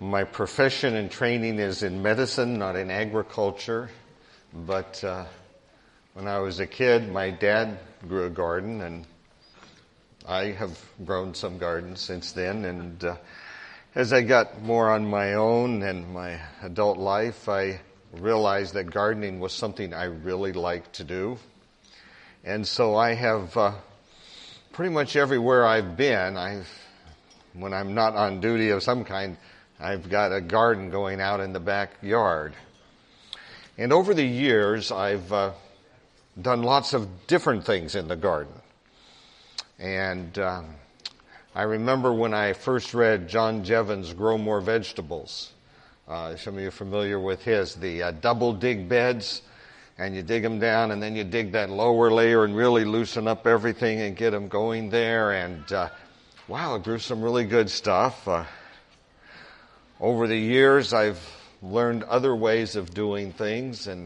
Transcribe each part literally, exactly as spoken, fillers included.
My profession and training is in medicine, not in agriculture. But uh, when I was a kid, my dad grew a garden, and I have grown some gardens since then. And uh, as I got more on my own and my adult life, I realized that gardening was something I really liked to do. And so I have uh, pretty much everywhere I've been, I've, when I'm not on duty of some kind, I've got a garden going out in the backyard. And over the years, I've uh, done lots of different things in the garden. And uh, I remember when I first read John Jeavons' Grow More Vegetables. Uh, some of you are familiar with his, the uh, double dig beds, and you dig them down, and then you dig that lower layer and really loosen up everything and get them going there. And uh, wow, it grew some really good stuff. Uh, over the years, I've learned other ways of doing things, and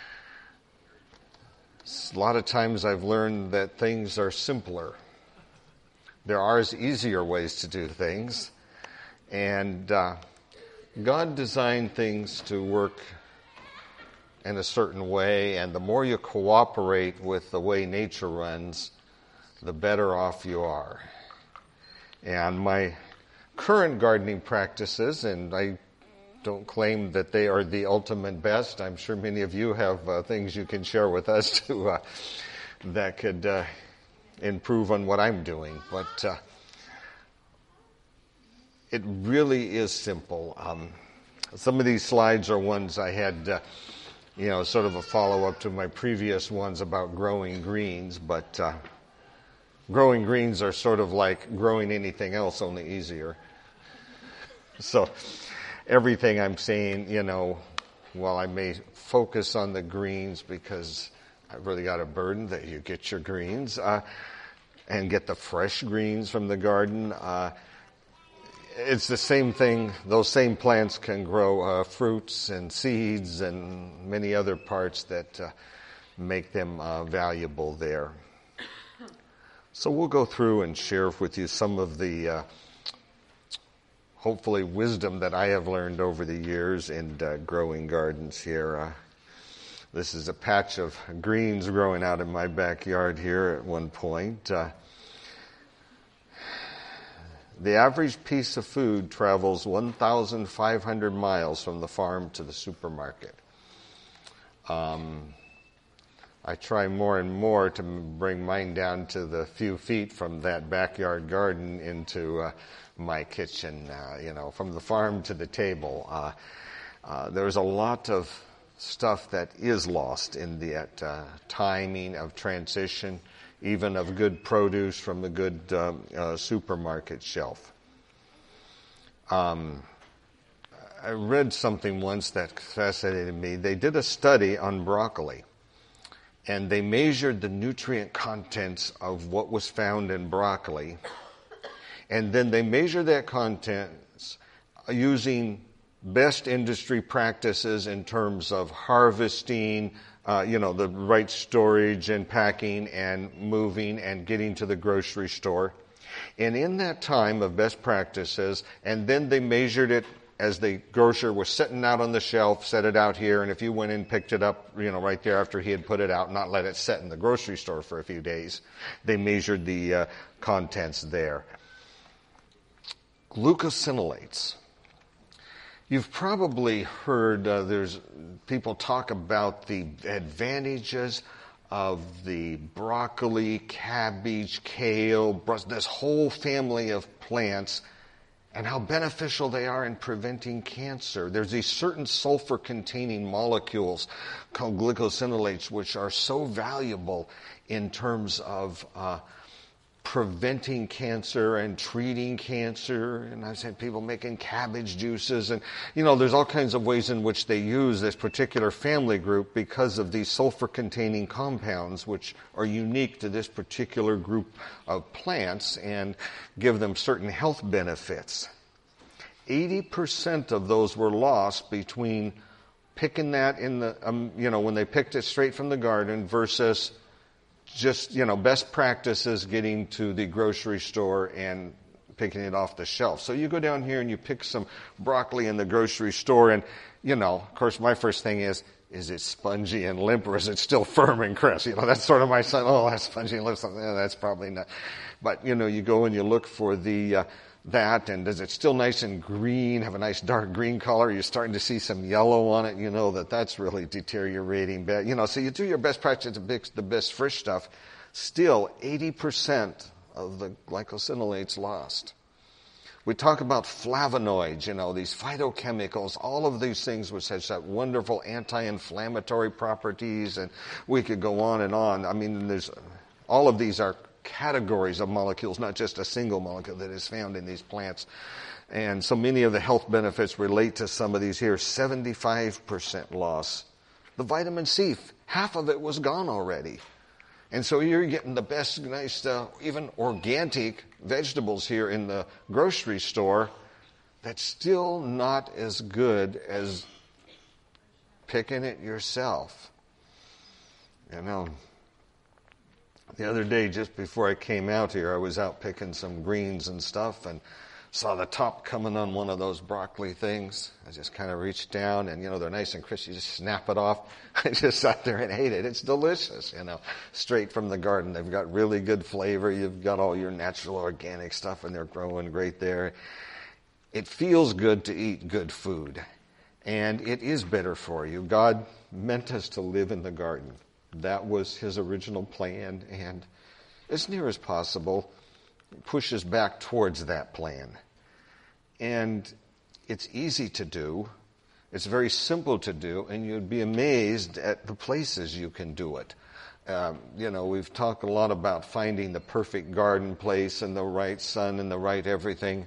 a lot of times I've learned that things are simpler. There are easier ways to do things, and uh, God designed things to work in a certain way, and the more you cooperate with the way nature runs, the better off you are. And my current gardening practices, and I don't claim that they are the ultimate best. I'm sure many of you have uh, things you can share with us to, uh, that could uh, improve on what I'm doing. But uh, it really is simple. Um, some of these slides are ones I had, uh, you know, sort of a follow-up to my previous ones about growing greens. But uh, growing greens are sort of like growing anything else, only easier. So everything I'm saying, you know, while I may focus on the greens because I've really got a burden that you get your greens uh, and get the fresh greens from the garden, uh, it's the same thing. Those same plants can grow uh, fruits and seeds and many other parts that uh, make them uh, valuable there. So we'll go through and share with you some of the uh, hopefully wisdom that I have learned over the years in uh, growing gardens here. Uh, this is a patch of greens growing out in my backyard here at one point. Uh, the average piece of food travels one thousand five hundred miles from the farm to the supermarket. Um, I try more and more to bring mine down to the few feet from that backyard garden into uh, my kitchen, uh, you know, from the farm to the table. Uh, uh, there's a lot of stuff that is lost in that uh, timing of transition, even of good produce from a good um, uh, supermarket shelf. Um, I read something once that fascinated me. They did a study on broccoli, and they measured the nutrient contents of what was found in broccoli. And then they measure that contents using best industry practices in terms of harvesting, uh, you know, the right storage and packing and moving and getting to the grocery store. And in that time of best practices, and then they measured it as the grocer was sitting out on the shelf, set it out here, and if you went in and picked it up, you know, right there after he had put it out, not let it sit in the grocery store for a few days, they measured the uh, contents there. Glucosinolates. You've probably heard uh, there's people talk about the advantages of the broccoli, cabbage, kale, brus- this whole family of plants, and how beneficial they are in preventing cancer. There's these certain sulfur-containing molecules called glucosinolates, which are so valuable in terms of uh, preventing cancer and treating cancer. And I've seen people making cabbage juices. And, you know, there's all kinds of ways in which they use this particular family group because of these sulfur-containing compounds, which are unique to this particular group of plants and give them certain health benefits. eighty percent of those were lost between picking that in the, um, you know, when they picked it straight from the garden versus just, you know, best practices getting to the grocery store and picking it off the shelf. So you go down here and you pick some broccoli in the grocery store, and, you know, of course, my first thing is, is it spongy and limp, or is it still firm and crisp? You know, that's sort of my son. Oh, that's spongy and limp. Yeah, that's probably not. But, you know, you go and you look for the uh, that, and is it still nice and green, have a nice dark green color? You're starting to see some yellow on it. You know that that's really deteriorating. But, you know, so you do your best practice to pick the best fresh stuff. Still, eighty percent of the glycosinolate's lost. We talk about flavonoids, you know, these phytochemicals, all of these things which have such wonderful anti-inflammatory properties, and we could go on and on. I mean, there's all of these are categories of molecules, not just a single molecule that is found in these plants. And so many of the health benefits relate to some of these here. seventy-five percent loss. The vitamin C, half of it was gone already. And so you're getting the best, nice, uh, even organic vegetables here in the grocery store. That's still not as good as picking it yourself. You know, the other day, just before I came out here, I was out picking some greens and stuff, and saw the top coming on one of those broccoli things. I just kind of reached down, and, you know, they're nice and crisp. You just snap it off. I just sat there and ate it. It's delicious, you know, straight from the garden. They've got really good flavor. You've got all your natural organic stuff, and they're growing great there. It feels good to eat good food, and it is better for you. God meant us to live in the garden. That was his original plan, and as near as possible, pushes back towards that plan. And it's easy to do. It's very simple to do, and you'd be amazed at the places you can do it. Um, you know, we've talked a lot about finding the perfect garden place and the right sun and the right everything.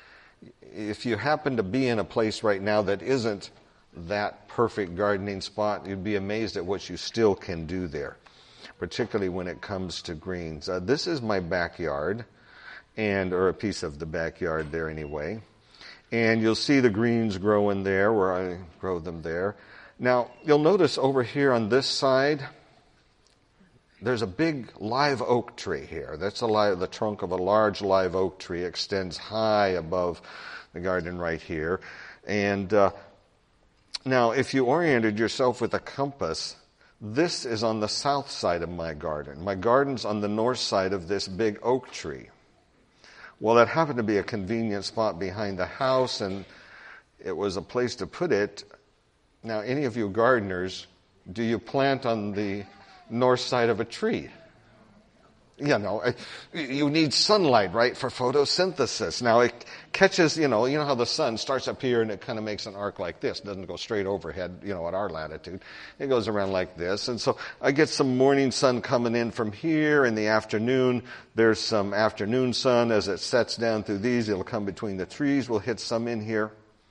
If you happen to be in a place right now that isn't that perfect gardening spot, you'd be amazed at what you still can do there, particularly when it comes to greens. Uh, this is my backyard, and or a piece of the backyard there anyway. And you'll see the greens growing there where I grow them there. Now, you'll notice over here on this side, there's a big live oak tree here. That's a live, the trunk of a large live oak tree extends high above the garden right here. And uh, now, if you oriented yourself with a compass, this is on the south side of my garden. My garden's on the north side of this big oak tree. Well, that happened to be a convenient spot behind the house, and it was a place to put it. Now, any of you gardeners, do you plant on the north side of a tree? You know, you need sunlight, right, for photosynthesis. Now, it catches, you know, you know how the sun starts up here and it kind of makes an arc like this. It doesn't go straight overhead, you know, at our latitude. It goes around like this. And so I get some morning sun coming in from here. In the afternoon, there's some afternoon sun. As it sets down through these, it'll come between the trees. We'll hit some in here.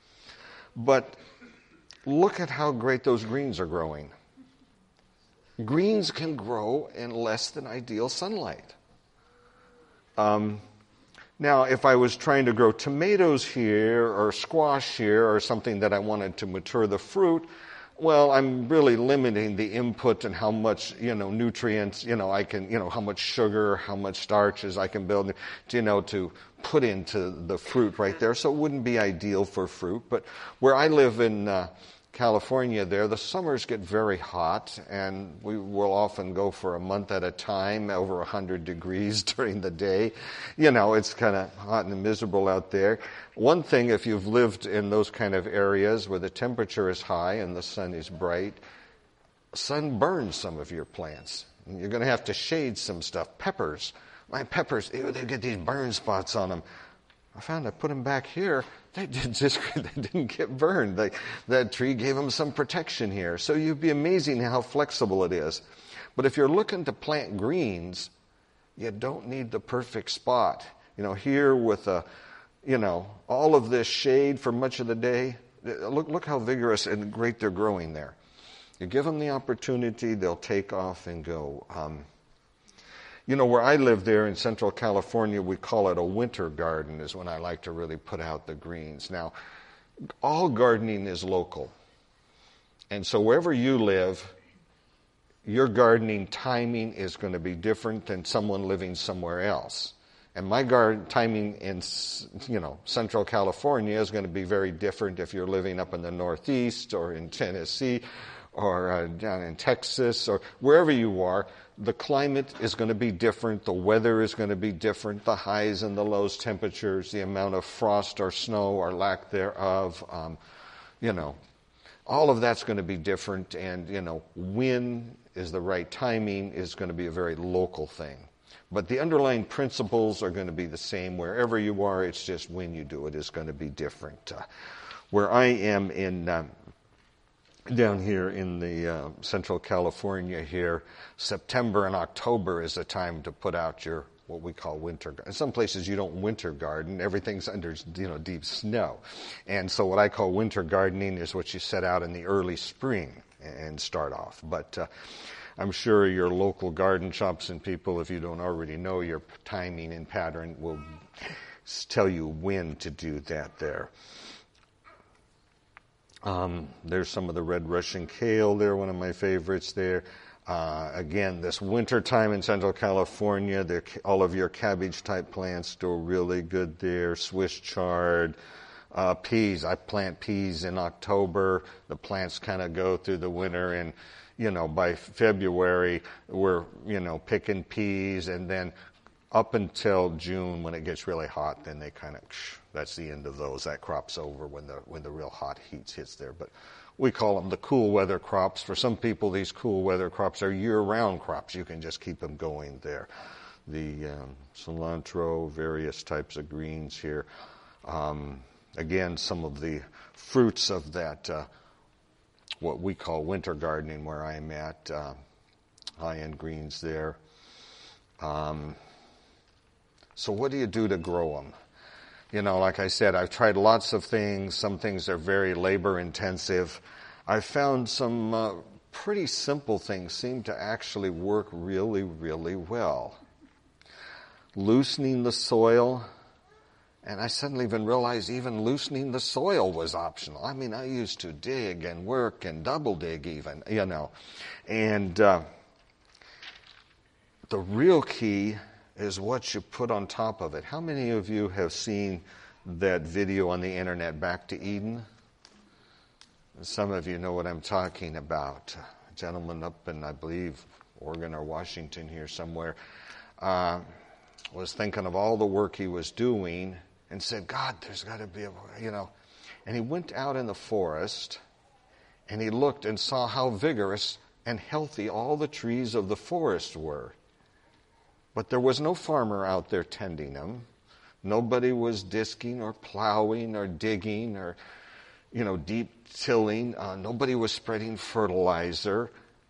But look at how great those greens are growing. Greens can grow in less than ideal sunlight. Um, now, if I was trying to grow tomatoes here or squash here or something that I wanted to mature the fruit, well, I'm really limiting the input and how much, you know, nutrients, you know, I can, you know, how much sugar, how much starches I can build, you know, to put into the fruit right there. So it wouldn't be ideal for fruit. But where I live in uh, California there, the summers get very hot, and we will often go for a month at a time, over one hundred degrees during the day. You know, it's kind of hot and miserable out there. One thing, if you've lived in those kind of areas where the temperature is high and the sun is bright, sun burns some of your plants. And you're going to have to shade some stuff. Peppers. My peppers, ew, they get these burn spots on them. I found I put them back here. They did just they didn't get burned. They, that tree gave them some protection here. So you'd be amazing how flexible it is. But if you're looking to plant greens, you don't need the perfect spot. You know, here with a, you know, all of this shade for much of the day. Look, look how vigorous and great they're growing there. You give them the opportunity, they'll take off and go. Um, You know, where I live there in Central California, we call it a winter garden, is when I like to really put out the greens. Now, all gardening is local. And so wherever you live, your gardening timing is going to be different than someone living somewhere else. And my garden timing in, you know, Central California is going to be very different if you're living up in the Northeast or in Tennessee or uh, down in Texas or wherever you are. The climate is going to be different. The weather is going to be different. The highs and the lows, temperatures, the amount of frost or snow or lack thereof, um, you know, all of that's going to be different. And, you know, when is the right timing is going to be a very local thing. But the underlying principles are going to be the same wherever you are. It's just when you do it is going to be different. Uh, where I am in um, down here in the uh, Central California here, September and October is a time to put out your what we call winter garden. In some places you don't winter garden. Everything's under, you know, deep snow. And so what I call winter gardening is what you set out in the early spring and start off. But uh, I'm sure your local garden shops and people, if you don't already know your timing and pattern, will tell you when to do that there. Um, there's some of the red Russian kale there, one of my favorites there. Uh, again, this winter time in Central California, all of your cabbage-type plants do really good there. Swiss chard, uh, peas. I plant peas in October. The plants kind of go through the winter, and you know, by February, we're, you know, picking peas, and then up until June, when it gets really hot, then they kind of, that's the end of those. That crop's over when the when the real hot heat hits there. But we call them the cool weather crops. For some people, these cool weather crops are year-round crops. You can just keep them going there. The um, cilantro, various types of greens here. Um, again, some of the fruits of that uh, what we call winter gardening where I'm at, uh, high-end greens there. Um, so what do you do to grow them? You know, like I said, I've tried lots of things. Some things are very labor-intensive. I've found some uh, pretty simple things seem to actually work really, really well. Loosening the soil. And I suddenly even realized even loosening the soil was optional. I mean, I used to dig and work and double dig even, you know. And uh, the real key is what you put on top of it. How many of you have seen that video on the internet, Back to Eden? Some of you know what I'm talking about. A gentleman up in, I believe, Oregon or Washington here somewhere, uh, was thinking of all the work he was doing and said, God, there's got to be a, you know. And he went out in the forest and he looked and saw how vigorous and healthy all the trees of the forest were. But there was no farmer out there tending them. Nobody was disking or plowing or digging or, you know, deep tilling. Uh, nobody was spreading fertilizer.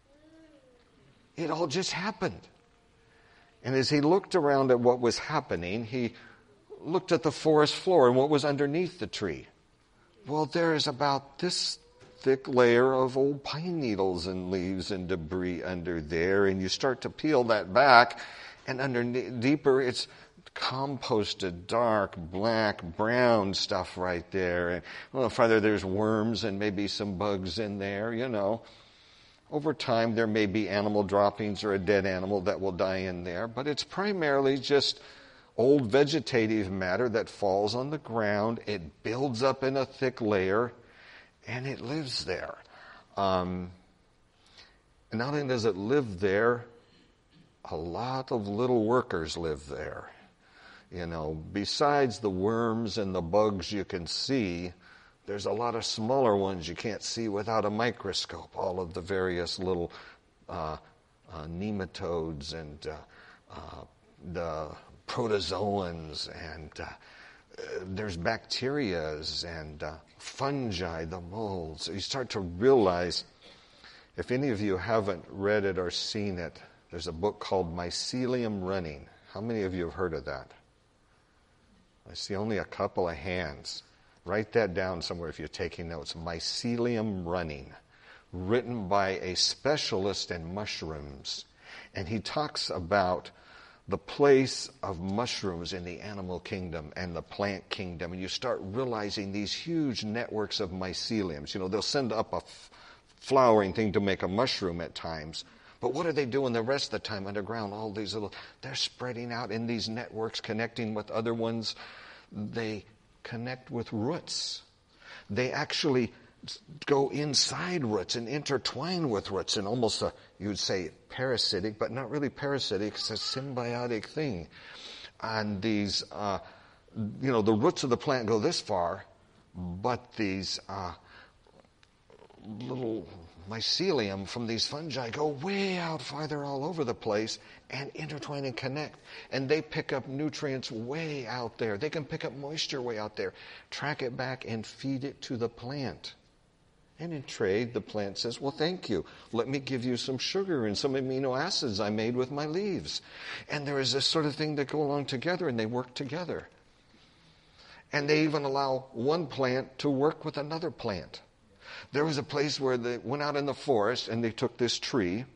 It all just happened. And as he looked around at what was happening, he looked at the forest floor and what was underneath the tree. Well, there is about this thick layer of old pine needles and leaves and debris under there, and you start to peel that back, and underneath deeper it's composted, dark, black, brown stuff right there. And a little farther there's worms and maybe some bugs in there, you know. Over time there may be animal droppings or a dead animal that will die in there, but it's primarily just old vegetative matter that falls on the ground. It builds up in a thick layer, and it lives there. Um, and not only does it live there, a lot of little workers live there. You know, besides the worms and the bugs you can see, there's a lot of smaller ones you can't see without a microscope. All of the various little uh, uh, nematodes and uh, uh, the protozoans, and uh, there's bacterias and uh, fungi, the molds. You start to realize, if any of you haven't read it or seen it, there's a book called Mycelium Running. How many of you have heard of that? I see only a couple of hands. Write that down somewhere if you're taking notes. Mycelium Running, written by a specialist in mushrooms. And he talks about the place of mushrooms in the animal kingdom and the plant kingdom. And you start realizing these huge networks of myceliums. You know, they'll send up a f- flowering thing to make a mushroom at times, But what are they doing the rest of the time underground? All these little, they're spreading out in these networks, connecting with other ones. They connect with roots. They actually go inside roots and intertwine with roots in almost a, you would say, parasitic, but not really parasitic. It's a symbiotic thing. And these, uh, you know, the roots of the plant go this far, but these uh, little mycelium from these fungi go way out farther all over the place and intertwine and connect. And they pick up nutrients way out there. They can pick up moisture way out there, track it back and feed it to the plant. And in trade, the plant says, well, thank you. Let me give you some sugar and some amino acids I made with my leaves. And there is this sort of thing that go along together, and they work together. And they even allow one plant to work with another plant. There was a place where they went out in the forest, and they took this tree,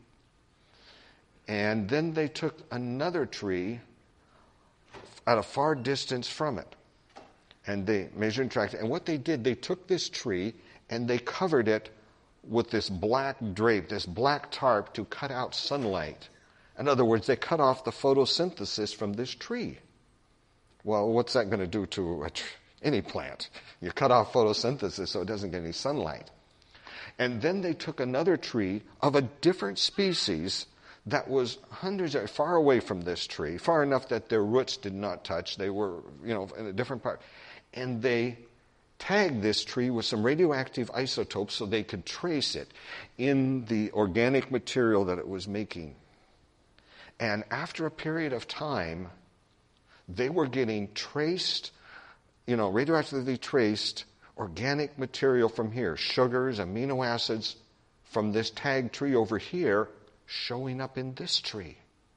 and then they took another tree at a far distance from it. And they measured and tracked it. And what they did, they took this tree, and they covered it with this black drape, this black tarp to cut out sunlight. In other words, they cut off the photosynthesis from this tree. Well, what's that going to do to a tr- any plant? You cut off photosynthesis so it doesn't get any sunlight. And then they took another tree of a different species that was hundreds of far away from this tree, far enough that their roots did not touch. They were, you know, in a different part. And they tagged this tree with some radioactive isotopes so they could trace it in the organic material that it was making. And after a period of time, they were getting traced, you know, radioactively traced organic material from here, sugars, amino acids from this tagged tree over here showing up in this tree.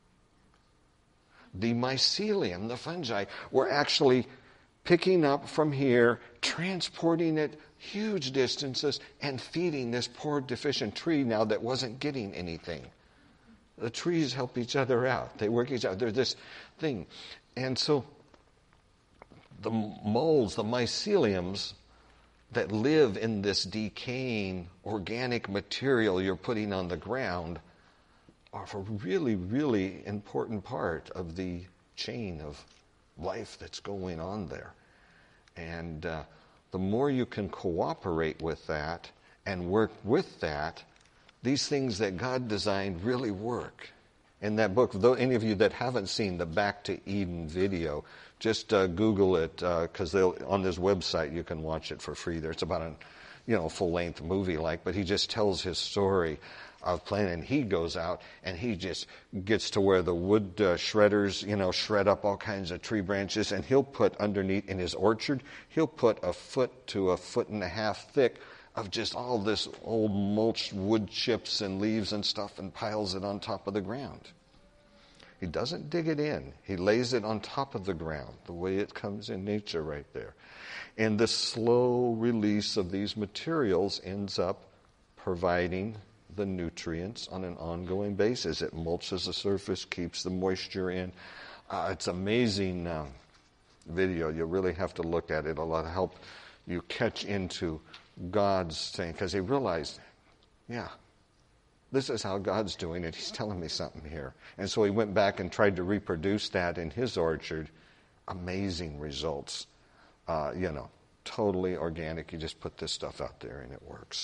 The mycelium, the fungi, were actually picking up from here, transporting it huge distances, and feeding this poor deficient tree now that wasn't getting anything. The trees help each other out. They work each other. They're this thing. And so the molds, the myceliums that live in this decaying organic material you're putting on the ground are a really, really important part of the chain of life that's going on there. And uh, the more you can cooperate with that and work with that, these things that God designed really work. In that book, though any of you that haven't seen the Back to Eden video, just uh, Google it, because uh, on this website you can watch it for free there. It's about a you know, full-length movie-like, but he just tells his story of planting. And he goes out and he just gets to where the wood uh, shredders, you know, shred up all kinds of tree branches, and he'll put underneath in his orchard, he'll put a foot to a foot and a half thick of just all this old mulched wood chips and leaves and stuff, and piles it on top of the ground. He doesn't dig it in. He lays it on top of the ground, the way it comes in nature right there. And the slow release of these materials ends up providing the nutrients on an ongoing basis. It mulches the surface, keeps the moisture in. Uh, it's amazing um, video. You really have to look at it. A lot of help you catch into God's thing, because he realized, yeah, this is how God's doing it. He's telling me something here. And so he went back and tried to reproduce that in his orchard. Amazing results. Uh, you know, totally organic. You just put this stuff out there and it works.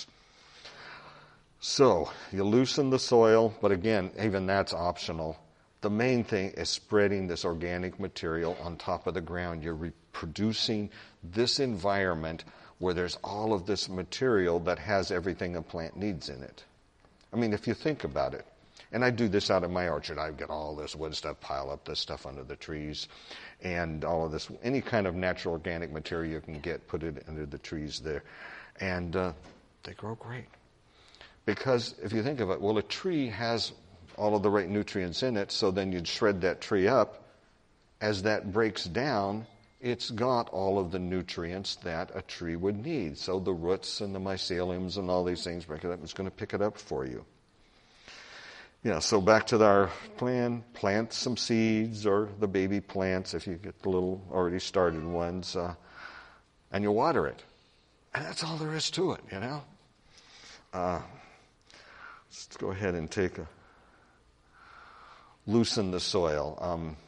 So you loosen the soil, but again, even that's optional. The main thing is spreading this organic material on top of the ground. You're reproducing this environment where there's all of this material that has everything a plant needs in it. I mean, if you think about it, and I do this out in my orchard, I get all this wood stuff, pile up this stuff under the trees, and all of this, any kind of natural organic material you can get, put it under the trees there, and uh, they grow great. Because if you think of it, well, a tree has all of the right nutrients in it, so then you'd shred that tree up. As that breaks down, it's got all of the nutrients that a tree would need. So the roots and the myceliums and all these things break it up. It's going to pick it up for you. Yeah, so back to our plan. Plant some seeds or the baby plants if you get the little already started ones. Uh, and you water it. And that's all there is to it, you know. Uh, let's go ahead and take a loosen the soil. Um,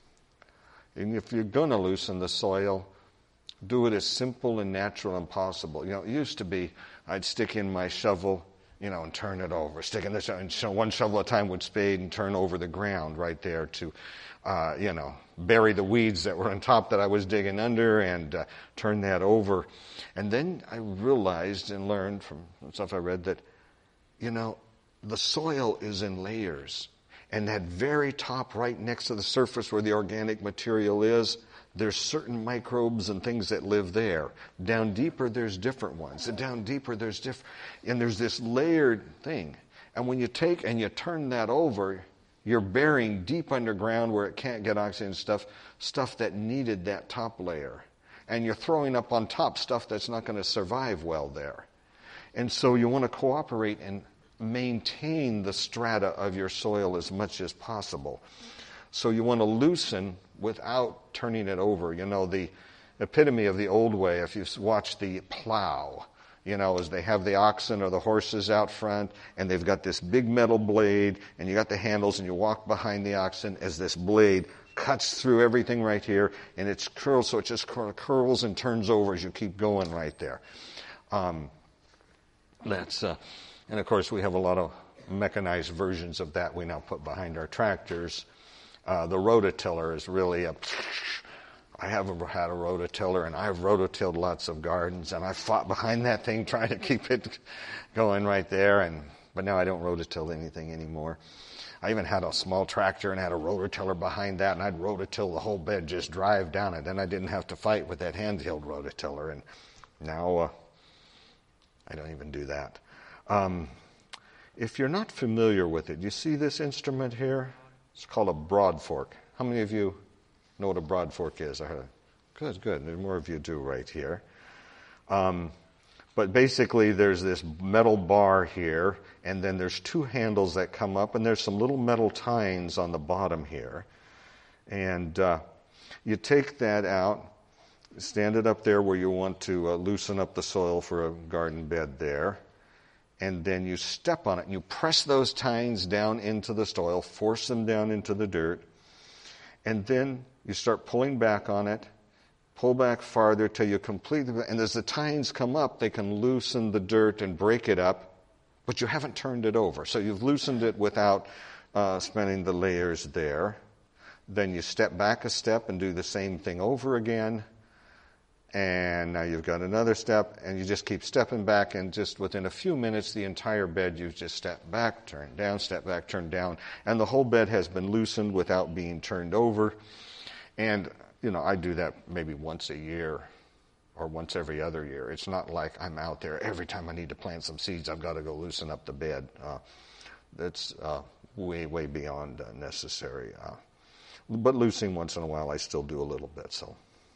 and if you're going to loosen the soil, do it as simple and natural and possible. You know, it used to be I'd stick in my shovel, you know, and turn it over. Stick in this, and so one shovel at a time would spade and turn over the ground right there to, uh, you know, bury the weeds that were on top that I was digging under and uh, turn that over. And then I realized and learned from stuff I read that, you know, the soil is in layers. And that very top right next to the surface where the organic material is, there's certain microbes and things that live there. Down deeper, there's different ones. And down deeper, there's different, and there's this layered thing. And when you take and you turn that over, you're burying deep underground where it can't get oxygen stuff, stuff that needed that top layer. And you're throwing up on top stuff that's not going to survive well there. And so you want to cooperate and maintain the strata of your soil as much as possible. So you want to loosen without turning it over. You know, the epitome of the old way, if you watch the plow, you know, is they have the oxen or the horses out front, and they've got this big metal blade, and you got the handles, and you walk behind the oxen as this blade cuts through everything right here, and it's curled, so it just curls and turns over as you keep going right there. Um, that's, uh, and of course, we have a lot of mechanized versions of that we now put behind our tractors. Uh, the rototiller is really a... I haven't had a rototiller, and I've rototilled lots of gardens, and I fought behind that thing trying to keep it going right there. And but now I don't rototill anything anymore. I even had a small tractor and had a rototiller behind that, and I'd rototill the whole bed, just drive down it. Then I didn't have to fight with that handheld rototiller, and now uh, I don't even do that. Um, if you're not familiar with it, you see this instrument here? It's called a broad fork. How many of you know what a broad fork is? I heard. Good, good. There's more of you do right here. Um, but basically, there's this metal bar here, and then there's two handles that come up, and there's some little metal tines on the bottom here. And uh, you take that out, stand it up there where you want to uh, loosen up the soil for a garden bed there. And then you step on it, and you press those tines down into the soil, force them down into the dirt, and then you start pulling back on it, pull back farther till you completely, and as the tines come up, they can loosen the dirt and break it up, but you haven't turned it over. So you've loosened it without uh, spinning the layers there. Then you step back a step and do the same thing over again. And now you've got another step, and you just keep stepping back, and just within a few minutes, the entire bed, you've just stepped back, turned down, step back, turned down, and the whole bed has been loosened without being turned over. And, you know, I do that maybe once a year or once every other year. It's not like I'm out there every time I need to plant some seeds, I've got to go loosen up the bed. Uh, that's uh, way, way beyond uh, necessary. Uh, but loosening once in a while, I still do a little bit, so...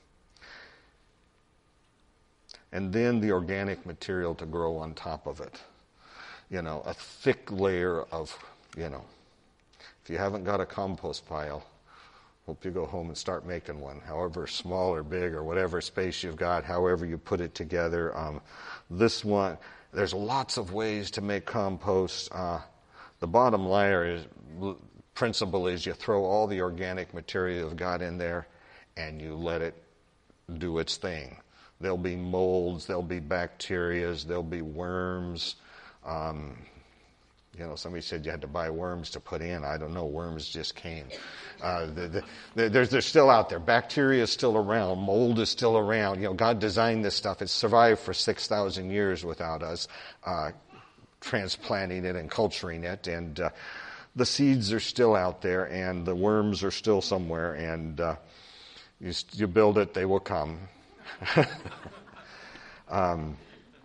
And then the organic material to grow on top of it. You know, a thick layer of, you know, if you haven't got a compost pile, hope you go home and start making one, however small or big or whatever space you've got, however you put it together. Um, this one, there's lots of ways to make compost. Uh, the bottom layer is, principle is you throw all the organic material you've got in there and you let it do its thing. There'll be molds, there'll be bacterias, there'll be worms. Um, you know, somebody said you had to buy worms to put in. I don't know, worms just came. Uh, the, the, the, they're, they're still out there. Bacteria is still around. Mold is still around. You know, God designed this stuff. It's survived for six thousand years without us uh, transplanting it and culturing it. And uh, the seeds are still out there, and the worms are still somewhere. And uh, you, you build it, they will come. um,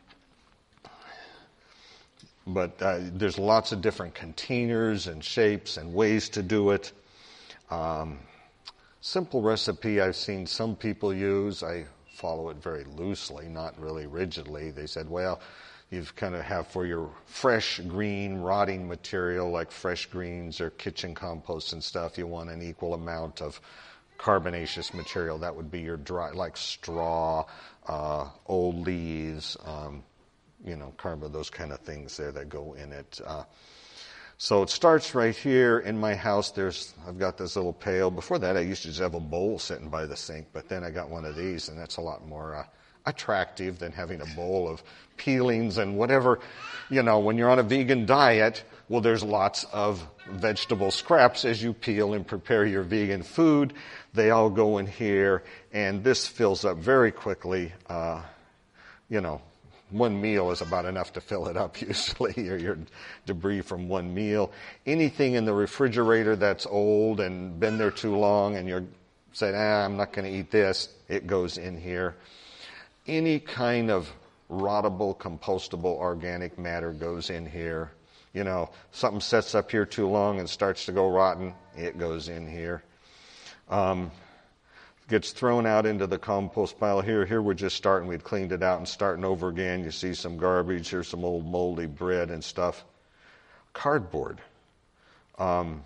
but uh, there's lots of different containers and shapes and ways to do it. Um, simple recipe I've seen some people use. I follow it very loosely, not really rigidly. They said, well, you kind of have for your fresh green rotting material like fresh greens or kitchen compost and stuff, you want an equal amount of carbonaceous material. That would be your dry, like straw, uh, old leaves, um, you know, carbon, those kind of things there that go in it. Uh, So it starts right here in my house. There's, I've got this little pail. Before that, I used to just have a bowl sitting by the sink, but then I got one of these, and that's a lot more uh, attractive than having a bowl of peelings and whatever. You know, when you're on a vegan diet, well, there's lots of vegetable scraps as you peel and prepare your vegan food. They all go in here, and this fills up very quickly. Uh, you know, one meal is about enough to fill it up usually, or your debris from one meal. Anything in the refrigerator that's old and been there too long and you're saying, ah, I'm not going to eat this, it goes in here. Any kind of rottable, compostable, organic matter goes in here. You know, something sets up here too long and starts to go rotten, it goes in here. Um, gets thrown out into the compost pile here. Here we're just starting. We'd cleaned it out and starting over again. You see some garbage. Here's some old moldy bread and stuff. Cardboard. Um,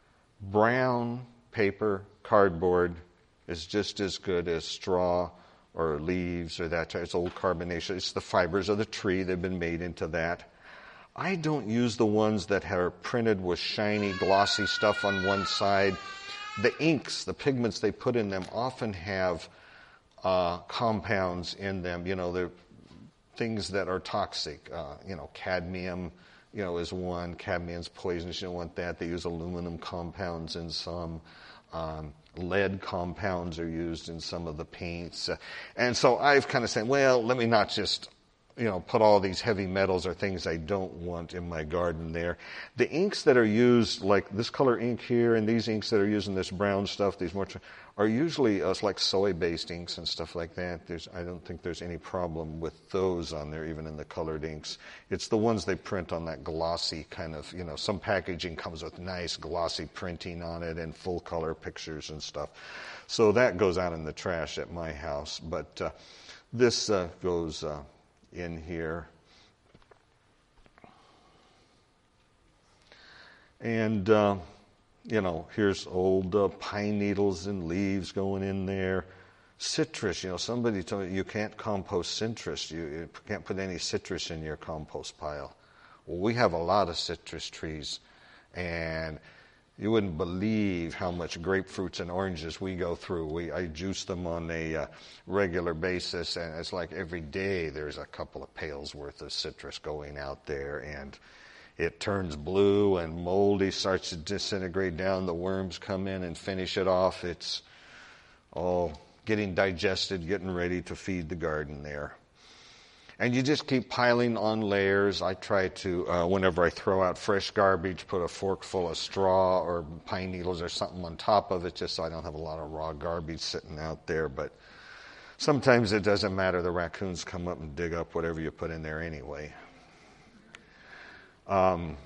brown paper cardboard is just as good as straw or leaves or that type. It's old carbonation. It's the fibers of the tree. They've been made into that. I don't use the ones that are printed with shiny, glossy stuff on one side. The inks, the pigments they put in them often have uh, compounds in them. You know, they're things that are toxic. Uh, you know, cadmium, you know, is one. Cadmium's poisonous. You don't want that. They use aluminum compounds in some. Um, lead compounds are used in some of the paints. Uh, and so I've kind of said, well, let me not just, you know, put all these heavy metals or things I don't want in my garden there. The inks that are used, like this color ink here, and these inks that are used in this brown stuff, these more, are usually uh, like soy-based inks and stuff like that. There's, I don't think there's any problem with those on there, even in the colored inks. It's the ones they print on that glossy kind of, you know, some packaging comes with nice glossy printing on it and full color pictures and stuff. So that goes out in the trash at my house. But uh, this uh, goes... Uh, in here. And, uh, you know, here's old uh, pine needles and leaves going in there. Citrus, you know, somebody told me you can't compost citrus. You, you can't put any citrus in your compost pile. Well, we have a lot of citrus trees, and you wouldn't believe how much grapefruits and oranges we go through. We I juice them on a uh, regular basis, and it's like every day there's a couple of pails worth of citrus going out there, and it turns blue and moldy, starts to disintegrate down. The worms come in and finish it off. It's all getting digested, getting ready to feed the garden there. And you just keep piling on layers. I try to, uh, whenever I throw out fresh garbage, put a fork full of straw or pine needles or something on top of it, just so I don't have a lot of raw garbage sitting out there. But sometimes it doesn't matter. The raccoons come up and dig up whatever you put in there anyway. Um,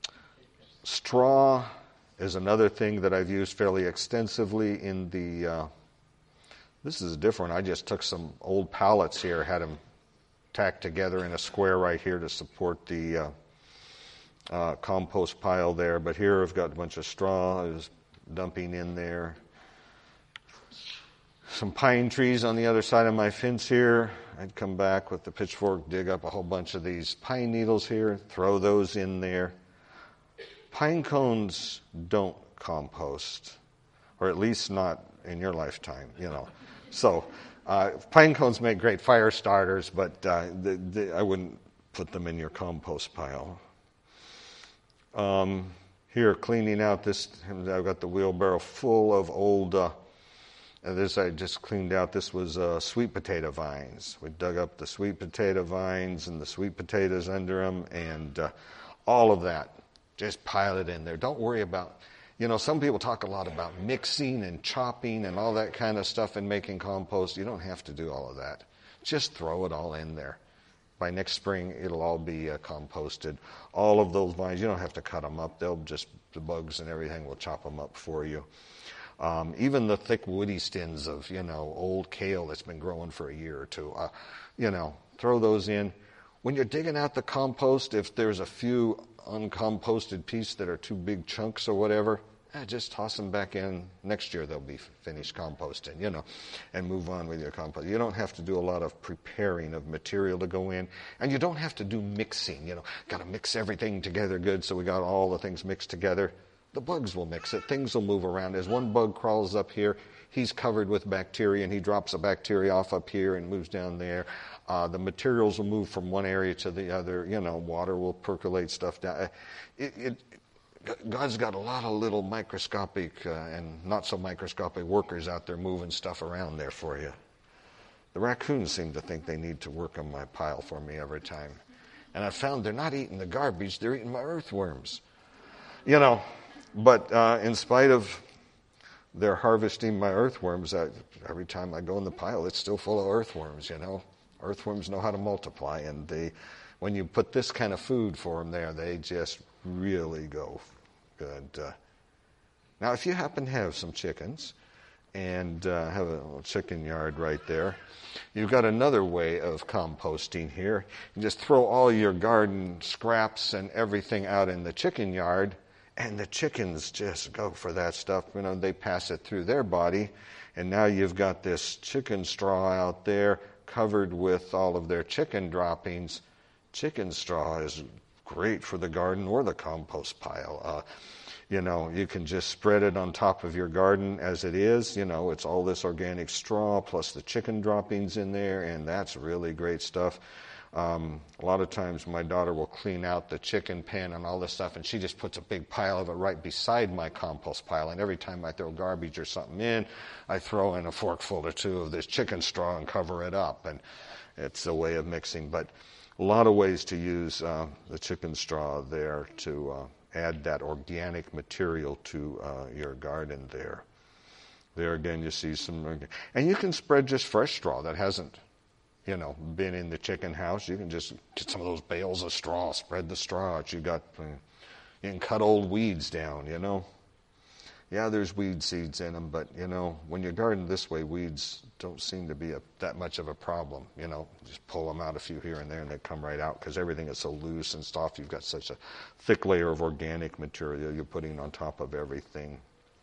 straw is another thing that I've used fairly extensively in the, uh, this is different. I just took some old pallets here, had them tacked together in a square right here to support the uh, uh, compost pile there. But here I've got a bunch of straw I was dumping in there. Some pine trees on the other side of my fence here. I'd come back with the pitchfork, dig up a whole bunch of these pine needles here, throw those in there. Pine cones don't compost, or at least not in your lifetime, you know. So Uh, pine cones make great fire starters, but uh, the, the, I wouldn't put them in your compost pile. Um, here, cleaning out this, I've got the wheelbarrow full of old, uh, this I just cleaned out. This was uh, sweet potato vines. We dug up the sweet potato vines and the sweet potatoes under them, and uh, all of that. Just pile it in there. Don't worry about... You know, some people talk a lot about mixing and chopping and all that kind of stuff and making compost. You don't have to do all of that. Just throw it all in there. By next spring, it'll all be uh, composted. All of those vines, you don't have to cut them up. They'll just, the bugs and everything will chop them up for you. Um, even the thick woody stems of, you know, old kale that's been growing for a year or two, uh, you know, throw those in. When you're digging out the compost, if there's a few uncomposted pieces that are too big chunks or whatever, Eh, just toss them back in. Next year they'll be finished composting, you know, and move on with your compost. You don't have to do a lot of preparing of material to go in, and you don't have to do mixing, you know. Got to mix everything together good so we got all the things mixed together. The bugs will mix it. Things will move around. As one bug crawls up here, he's covered with bacteria, and he drops a bacteria off up here and moves down there. Uh, the materials will move from one area to the other. You know, water will percolate stuff down. It, it, God's got a lot of little microscopic uh, and not so microscopic workers out there moving stuff around there for you. The raccoons seem to think they need to work on my pile for me every time. And I found they're not eating the garbage, they're eating my earthworms. You know, but uh, in spite of their harvesting my earthworms, I, every time I go in the pile, it's still full of earthworms, you know. Earthworms know how to multiply, and they, when you put this kind of food for them there, they just really go good. Uh, now, if you happen to have some chickens and uh, have a little chicken yard right there, you've got another way of composting here. You just throw all your garden scraps and everything out in the chicken yard, and the chickens just go for that stuff. You know, they pass it through their body, and now you've got this chicken straw out there covered with all of their chicken droppings. Chicken straw is great for the garden or the compost pile. Uh, you know, you can just spread it on top of your garden as it is. You know, it's all this organic straw plus the chicken droppings in there, and that's really great stuff. Um, a lot of times my daughter will clean out the chicken pen and all this stuff, and she just puts a big pile of it right beside my compost pile. And every time I throw garbage or something in, I throw in a forkful or two of this chicken straw and cover it up. And it's a way of mixing. But a lot of ways to use uh, the chicken straw there to uh, add that organic material to uh, your garden there. There again, you see some, and you can spread just fresh straw that hasn't, you know, been in the chicken house. You can just get some of those bales of straw, spread the straw out. You got, uh, you can cut old weeds down, you know. Yeah, there's weed seeds in them, but, you know, when you garden this way, weeds don't seem to be a, that much of a problem. You know, just pull them out a few here and there, and they come right out because everything is so loose and soft. You've got such a thick layer of organic material you're putting on top of everything.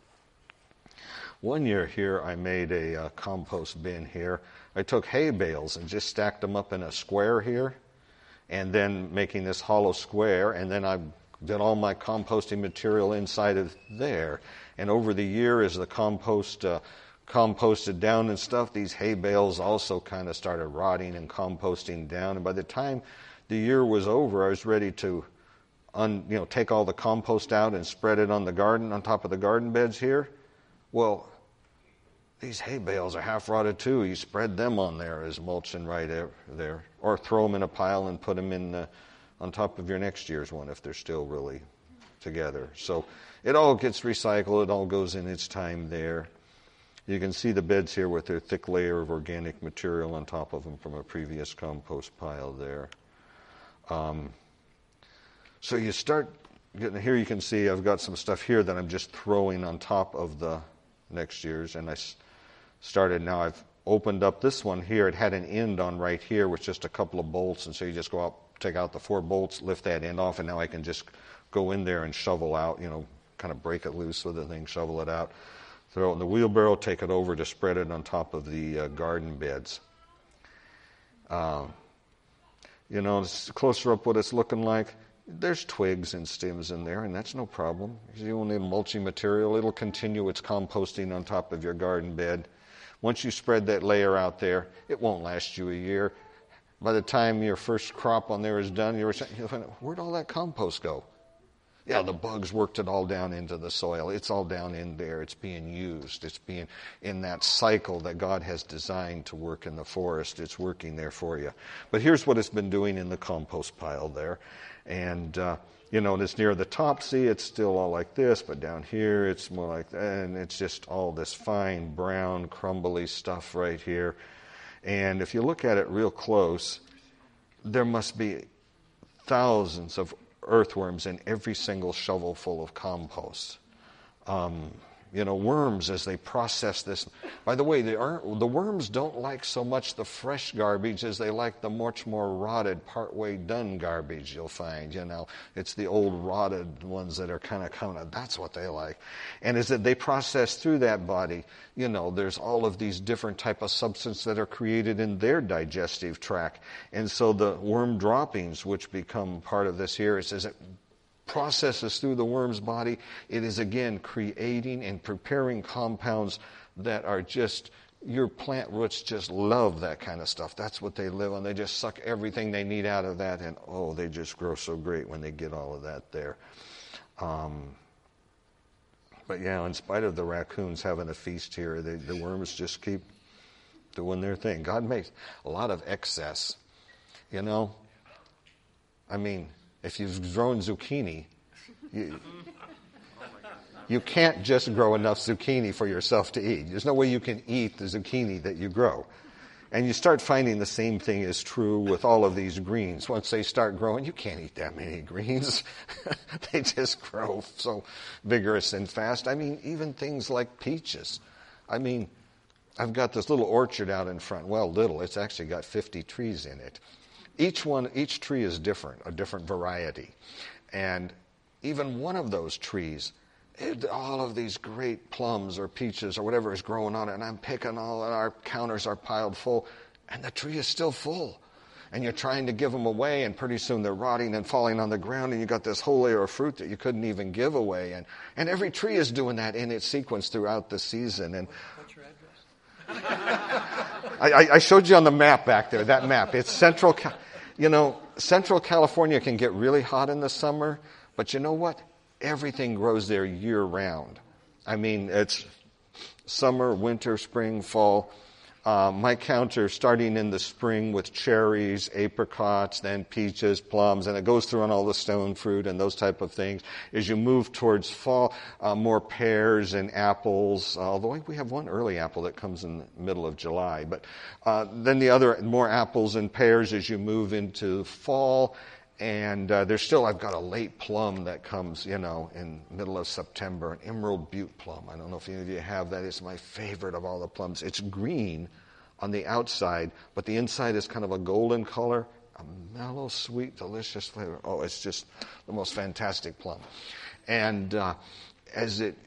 One year here, I made a uh, compost bin here. I took hay bales and just stacked them up in a square here, and then making this hollow square, and then I did all my composting material inside of there. And over the year, as the compost uh, composted down and stuff, these hay bales also kind of started rotting and composting down. And by the time the year was over, I was ready to un, you know, take all the compost out and spread it on the garden, on top of the garden beds here. Well, these hay bales are half rotted too. You spread them on there as mulching right there, or throw them in a pile and put them in the, on top of your next year's one if they're still really together. So it all gets recycled. It all goes in its time there. You can see the beds here with their thick layer of organic material on top of them from a previous compost pile there. Um, so you start getting here. You can see I've got some stuff here that I'm just throwing on top of the next year's, and I started now. I've opened up this one here. It had an end on right here with just a couple of bolts, and so you just go out, take out the four bolts, lift that end off, and now I can just go in there and shovel out, you know, kind of break it loose with the thing, shovel it out, throw it in the wheelbarrow, take it over to spread it on top of the uh, garden beds. Um, you know, closer up what it's looking like, there's twigs and stems in there, and that's no problem. You won't need mulching material. It'll continue its composting on top of your garden bed. Once you spread that layer out there, it won't last you a year. By the time your first crop on there is done, you're saying, where'd all that compost go? Yeah, the bugs worked it all down into the soil. It's all down in there. It's being used. It's being in that cycle that God has designed to work in the forest. It's working there for you. But here's what it's been doing in the compost pile there. And, uh, you know, it's near the top. See, it's still all like this, but down here it's more like that. And it's just all this fine, brown, crumbly stuff right here. And if you look at it real close, there must be thousands of earthworms in every single shovel full of compost. Um, you know, worms as they process this. By the way, the, the worms don't like so much the fresh garbage as they like the much more rotted, partway done garbage, you'll find, you know. It's the old rotted ones that are kind of coming, that's what they like. And as they process through that body, you know, there's all of these different type of substances that are created in their digestive tract. And so the worm droppings, which become part of this here, it says it processes through the worm's body. It is again creating and preparing compounds that are just, your plant roots just love that kind of stuff. That's what they live on. They just suck everything they need out of that, and oh, they just grow so great when they get all of that there. Um, but yeah, in spite of the raccoons having a feast here, they, the worms just keep doing their thing. God makes a lot of excess, you know. I mean, if you've grown zucchini, you, you can't just grow enough zucchini for yourself to eat. There's no way you can eat the zucchini that you grow. And you start finding the same thing is true with all of these greens. Once they start growing, you can't eat that many greens. They just grow so vigorous and fast. I mean, even things like peaches. I mean, I've got this little orchard out in front. Well, little. It's actually got fifty trees in it. Each one, each tree is different, a different variety. And even one of those trees, it, all of these great plums or peaches or whatever is growing on it, and I'm picking all, and our counters are piled full, and the tree is still full. And you're trying to give them away, and pretty soon they're rotting and falling on the ground, and you got this whole layer of fruit that you couldn't even give away. And, and every tree is doing that in its sequence throughout the season. And what's your address? I, I showed you on the map back there, that map. It's Central, you know, Central California can get really hot in the summer, but you know what? Everything grows there year round. I mean, it's summer, winter, spring, fall. Uh, my counter starting in the spring with cherries, apricots, then peaches, plums, and it goes through on all the stone fruit and those type of things. As you move towards fall, uh, more pears and apples, although we have one early apple that comes in the middle of July. But uh, then the other, more apples and pears as you move into fall. And uh, there's still, I've got a late plum that comes, you know, in middle of September, an Emerald Butte plum. I don't know if any of you have that. It's my favorite of all the plums. It's green on the outside, but the inside is kind of a golden color, a mellow, sweet, delicious flavor. Oh, it's just the most fantastic plum. And uh, as it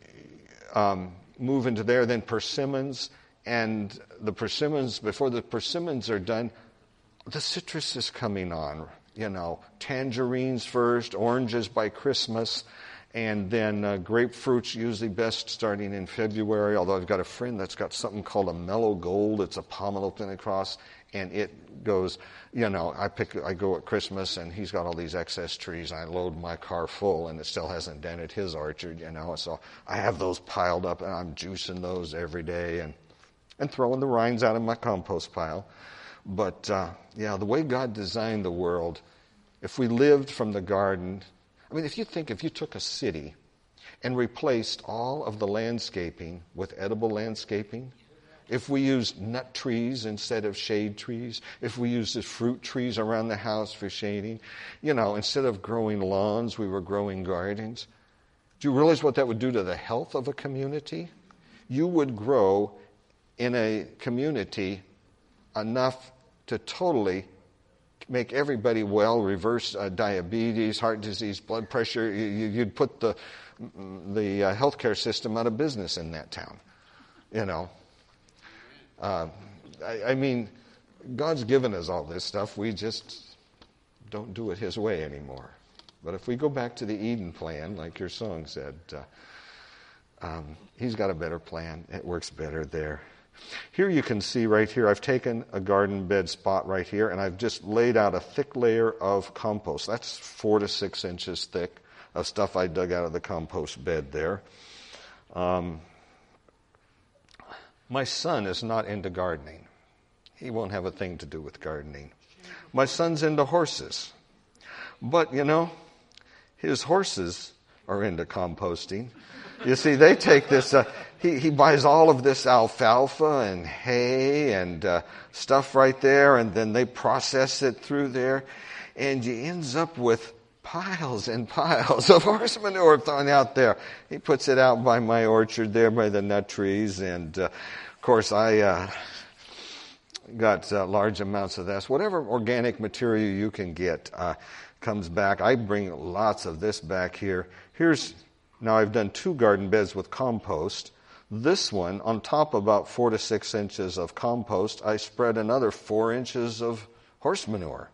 um, move into there, then persimmons, and the persimmons, before the persimmons are done, the citrus is coming on. You know, tangerines first, oranges by Christmas, and then uh, grapefruits usually best starting in February, although I've got a friend that's got something called a mellow gold. It's a pomelo Pentecost, and it goes, you know, I pick, I go at Christmas, and he's got all these excess trees. I load my car full, and it still hasn't dented his orchard, you know, so I have those piled up, and I'm juicing those every day and, and throwing the rinds out of my compost pile. But, uh, yeah, the way God designed the world, if we lived from the garden, I mean, if you think, if you took a city and replaced all of the landscaping with edible landscaping, if we used nut trees instead of shade trees, if we used the fruit trees around the house for shading, you know, instead of growing lawns, we were growing gardens. Do you realize what that would do to the health of a community? You would grow in a community enough to totally make everybody well, reverse uh, diabetes, heart disease, blood pressure. You, you'd put the the uh, healthcare system out of business in that town. You know, uh, I, I mean, God's given us all this stuff. We just don't do it His way anymore. But if we go back to the Eden plan, like your song said, uh, um, He's got a better plan. It works better there. Here you can see right here, I've taken a garden bed spot right here, and I've just laid out a thick layer of compost. That's four to six inches thick of stuff I dug out of the compost bed there. Um, my son is not into gardening. He won't have a thing to do with gardening. My son's into horses. But, you know, his horses are into composting. You see, they take this, uh, he, he buys all of this alfalfa and hay and uh, stuff right there, and then they process it through there, and he ends up with piles and piles of horse manure thrown out there. He puts it out by my orchard there by the nut trees. And, uh, of course, I uh, got uh, large amounts of this. Whatever organic material you can get uh, comes back. I bring lots of this back here. Here's, now I've done two garden beds with compost. This one, on top of about four to six inches of compost, I spread another four inches of horse manure.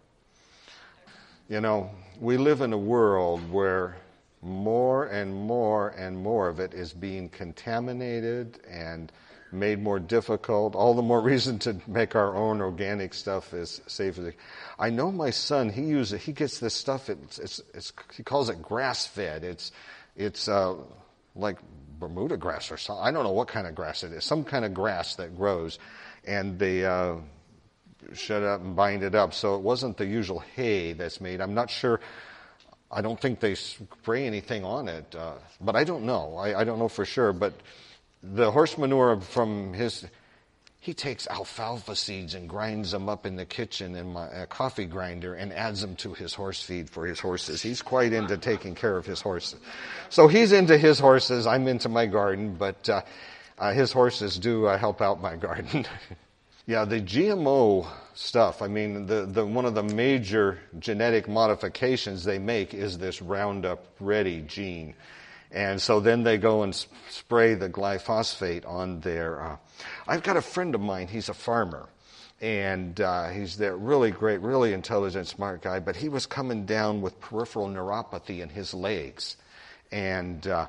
You know, we live in a world where more and more and more of it is being contaminated and made more difficult. All the more reason to make our own organic stuff as safe as it. I know my son, he uses, he gets this stuff, it's, it's, it's he calls it grass-fed. It's, it's uh, like Bermuda grass or something. I don't know what kind of grass it is. Some kind of grass that grows. And they uh, shut up and bind it up. So it wasn't the usual hay that's made. I'm not sure. I don't think they spray anything on it. Uh, but I don't know. I, I don't know for sure. But the horse manure from his, he takes alfalfa seeds and grinds them up in the kitchen in my uh, coffee grinder and adds them to his horse feed for his horses. He's quite into taking care of his horses. So he's into his horses. I'm into my garden, but uh, uh, his horses do uh, help out my garden. Yeah, the G M O stuff, I mean, the, the one of the major genetic modifications they make is this Roundup Ready gene. And so then they go and spray the glyphosate on their... Uh, I've got a friend of mine, he's a farmer, and uh, he's that really great, really intelligent, smart guy, but he was coming down with peripheral neuropathy in his legs. And uh,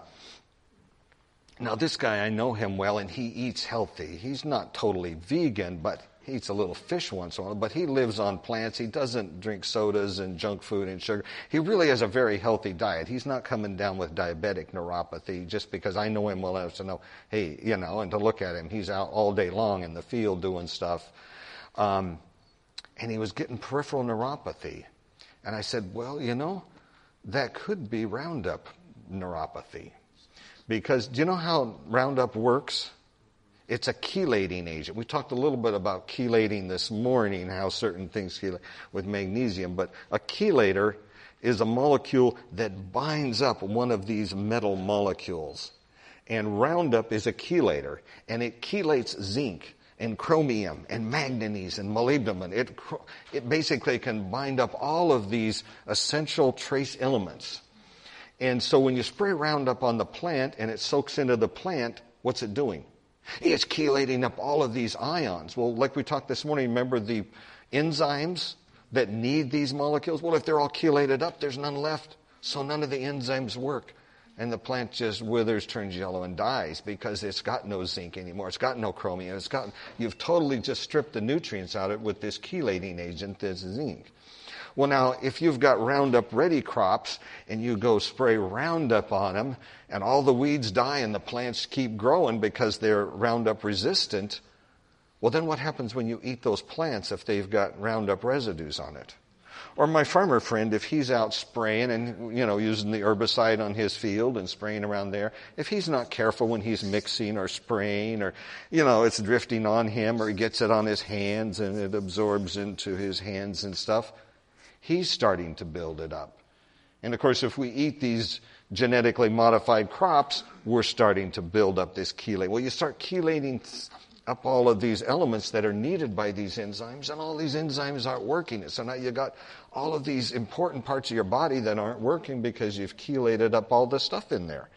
now this guy, I know him well, and he eats healthy. He's not totally vegan, but he eats a little fish once in a while, but he lives on plants. He doesn't drink sodas and junk food and sugar. He really has a very healthy diet. He's not coming down with diabetic neuropathy just because I know him well enough to know, hey, you know, and to look at him. He's out all day long in the field doing stuff. Um, and he was getting peripheral neuropathy. And I said, well, you know, that could be Roundup neuropathy. Because do you know how Roundup works? It's a chelating agent. We talked a little bit about chelating this morning, how certain things chelate with magnesium. But a chelator is a molecule that binds up one of these metal molecules. And Roundup is a chelator. And it chelates zinc and chromium and manganese and molybdenum. It, it basically can bind up all of these essential trace elements. And so when you spray Roundup on the plant and it soaks into the plant, what's it doing? It's chelating up all of these ions. Well, like we talked this morning, remember the enzymes that need these molecules? Well, if they're all chelated up, there's none left. So none of the enzymes work. And the plant just withers, turns yellow, and dies because it's got no zinc anymore. It's got no chromium. It's got, you've totally just stripped the nutrients out of it with this chelating agent, this zinc. Well, now, if you've got Roundup Ready crops and you go spray Roundup on them and all the weeds die and the plants keep growing because they're Roundup resistant, well, then what happens when you eat those plants if they've got Roundup residues on it? Or my farmer friend, if he's out spraying and, you know, using the herbicide on his field and spraying around there, if he's not careful when he's mixing or spraying or, you know, it's drifting on him or he gets it on his hands and it absorbs into his hands and stuff, he's starting to build it up. And of course, if we eat these genetically modified crops, we're starting to build up this chelate. Well, you start chelating up all of these elements that are needed by these enzymes, and all these enzymes aren't working. So now you got all of these important parts of your body that aren't working because you've chelated up all the stuff in there.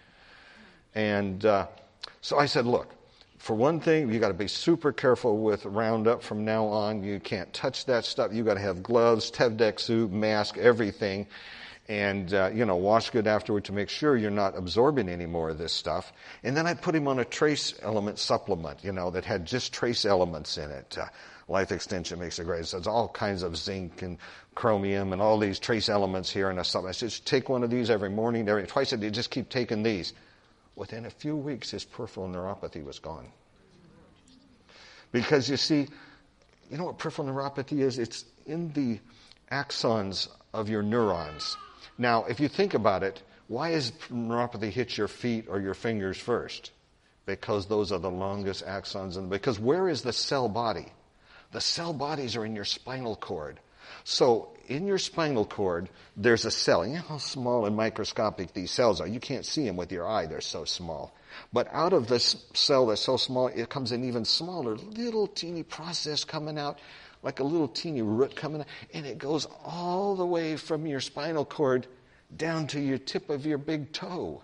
And uh, so I said, look, for one thing, you got to be super careful with Roundup from now on. You can't touch that stuff. You got to have gloves, Tevdek suit, mask, everything, and uh, you know, wash good afterward to make sure you're not absorbing any more of this stuff. And then I put him on a trace element supplement, you know, that had just trace elements in it. Uh, Life Extension makes it great. So it's all kinds of zinc and chromium and all these trace elements here in a supplement. I said, just take one of these every morning, every twice a day. Just keep taking these. Within a few weeks, his peripheral neuropathy was gone. Because you see, you know what peripheral neuropathy is? It's in the axons of your neurons. Now, if you think about it, why is neuropathy hit your feet or your fingers first? Because those are the longest axons. And because where is the cell body? The cell bodies are in your spinal cord. So in your spinal cord, there's a cell. You know how small and microscopic these cells are. You can't see them with your eye. They're so small. But out of this cell that's so small, it comes an even smaller, little teeny process coming out, like a little teeny root coming out, and it goes all the way from your spinal cord down to your tip of your big toe.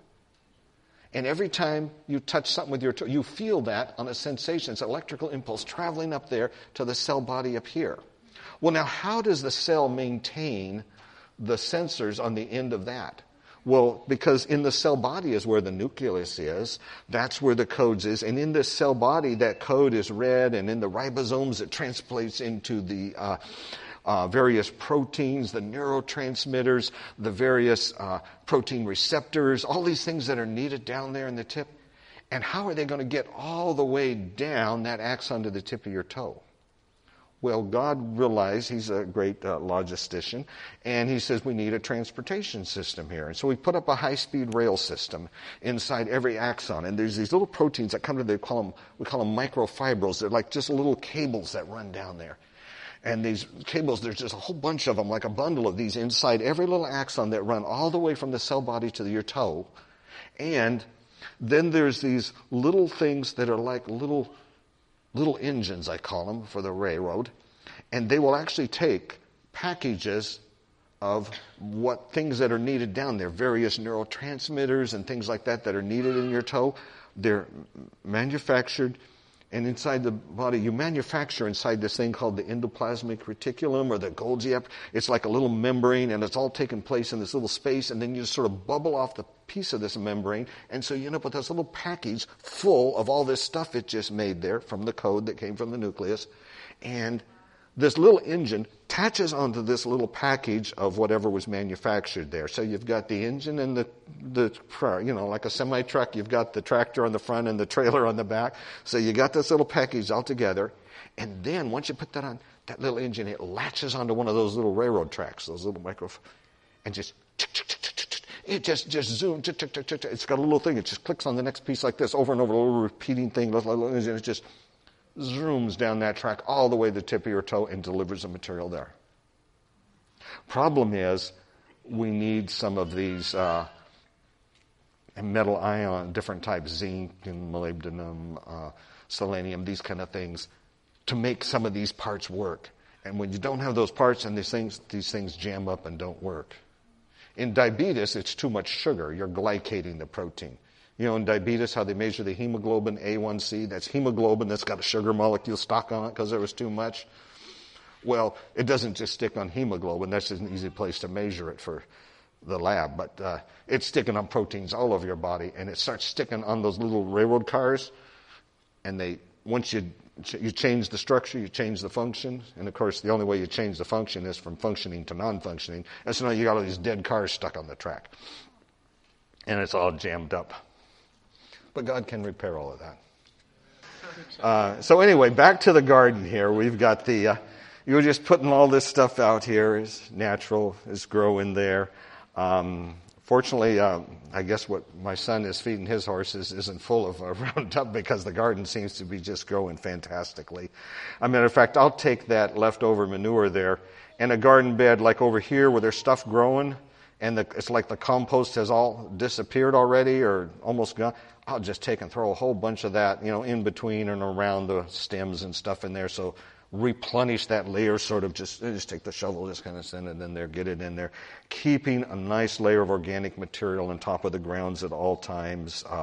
And every time you touch something with your toe, you feel that on a sensation. It's an electrical impulse traveling up there to the cell body up here. Well, now, how does the cell maintain the sensors on the end of that? Well, because in the cell body is where the nucleus is. That's where the codes is. And in this cell body, that code is read, and in the ribosomes, it translates into the uh, uh, various proteins, the neurotransmitters, the various uh, protein receptors, all these things that are needed down there in the tip. And how are they going to get all the way down that axon to the tip of your toe? Well, God realized, he's a great uh, logistician, and he says we need a transportation system here. And so we put up a high-speed rail system inside every axon. And there's these little proteins that come to, they call them, we call them microfibrils. They're like just little cables that run down there. And these cables, there's just a whole bunch of them, like a bundle of these inside every little axon that run all the way from the cell body to your toe. And then there's these little things that are like little little engines, I call them, for the railroad, and they will actually take packages of what things that are needed down there, various neurotransmitters and things like that that are needed in your toe. They're manufactured, and inside the body, you manufacture inside this thing called the endoplasmic reticulum or the Golgi. It's like a little membrane, and it's all taking place in this little space, and then you just sort of bubble off the piece of this membrane, and so you end up with this little package full of all this stuff it just made there from the code that came from the nucleus. And this little engine attaches onto this little package of whatever was manufactured there. So you've got the engine and the, the you know, like a semi-truck, you've got the tractor on the front and the trailer on the back. So you got this little package all together. And then once you put that on, that little engine, it latches onto one of those little railroad tracks, those little micro, and just it just, just zooms. It's got a little thing. It just clicks on the next piece like this, over and over, a little repeating thing. And it just zooms down that track all the way to the tip of your toe and delivers the material there. Problem is, we need some of these uh, metal ion, different types, zinc and molybdenum, uh, selenium, these kind of things, to make some of these parts work. And when you don't have those parts, and these things, these things jam up and don't work. In diabetes, it's too much sugar. You're glycating the protein. You know, in diabetes, how they measure the hemoglobin A one C, that's hemoglobin that's got a sugar molecule stuck on it because there was too much. Well, it doesn't just stick on hemoglobin. That's an easy place to measure it for the lab. But uh, it's sticking on proteins all over your body, and it starts sticking on those little railroad cars. And they, once you you change the structure, you change the function. And, of course, the only way you change the function is from functioning to non-functioning. And so now you got all these dead cars stuck on the track. And it's all jammed up. But God can repair all of that. Uh, so anyway, back to the garden here. We've got the, uh, you're just putting all this stuff out here. It's natural, it's growing there. Um, fortunately, uh, I guess what my son is feeding his horses isn't full of uh, Roundup because the garden seems to be just growing fantastically. As a matter of fact, I'll take that leftover manure there and a garden bed like over here where there's stuff growing and the, it's like the compost has all disappeared already or almost gone. I'll just take and throw a whole bunch of that, you know, in between and around the stems and stuff in there. So replenish that layer, sort of just, just take the shovel, just kind of send it in there, get it in there. Keeping a nice layer of organic material on top of the grounds at all times. Uh,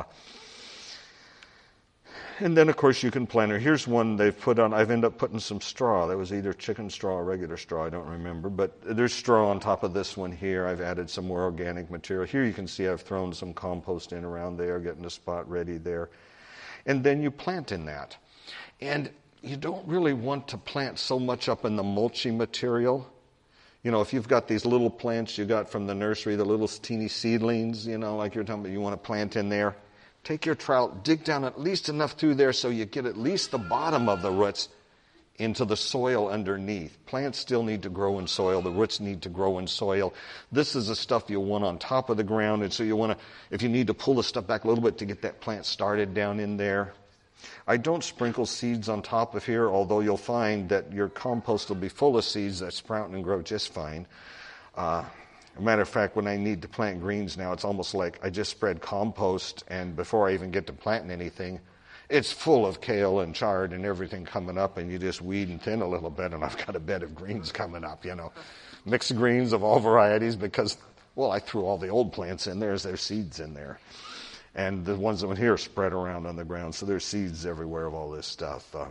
and then, of course, you can plant it. Here's one they've put on. I've ended up putting some straw. That was either chicken straw or regular straw. I don't remember. But there's straw on top of this one here. I've added some more organic material. Here you can see I've thrown some compost in around there, getting the spot ready there. And then you plant in that. And you don't really want to plant so much up in the mulching material. You know, if you've got these little plants you got from the nursery, the little teeny seedlings, you know, like you're talking about, you want to plant in there. Take your trowel, dig down at least enough through there so you get at least the bottom of the roots into the soil underneath. Plants still need to grow in soil. The roots need to grow in soil. This is the stuff you want on top of the ground. And so you want to, if you need to pull the stuff back a little bit to get that plant started down in there, I don't sprinkle seeds on top of here, although you'll find that your compost will be full of seeds that sprout and grow just fine. Uh, a matter of fact, when I need to plant greens now, it's almost like I just spread compost, and before I even get to planting anything, it's full of kale and chard and everything coming up, and you just weed and thin a little bit, and I've got a bed of greens coming up, you know. Mixed greens of all varieties because, well, I threw all the old plants in there as there's seeds in there. And the ones that were here are spread around on the ground, so there's seeds everywhere of all this stuff. Uh,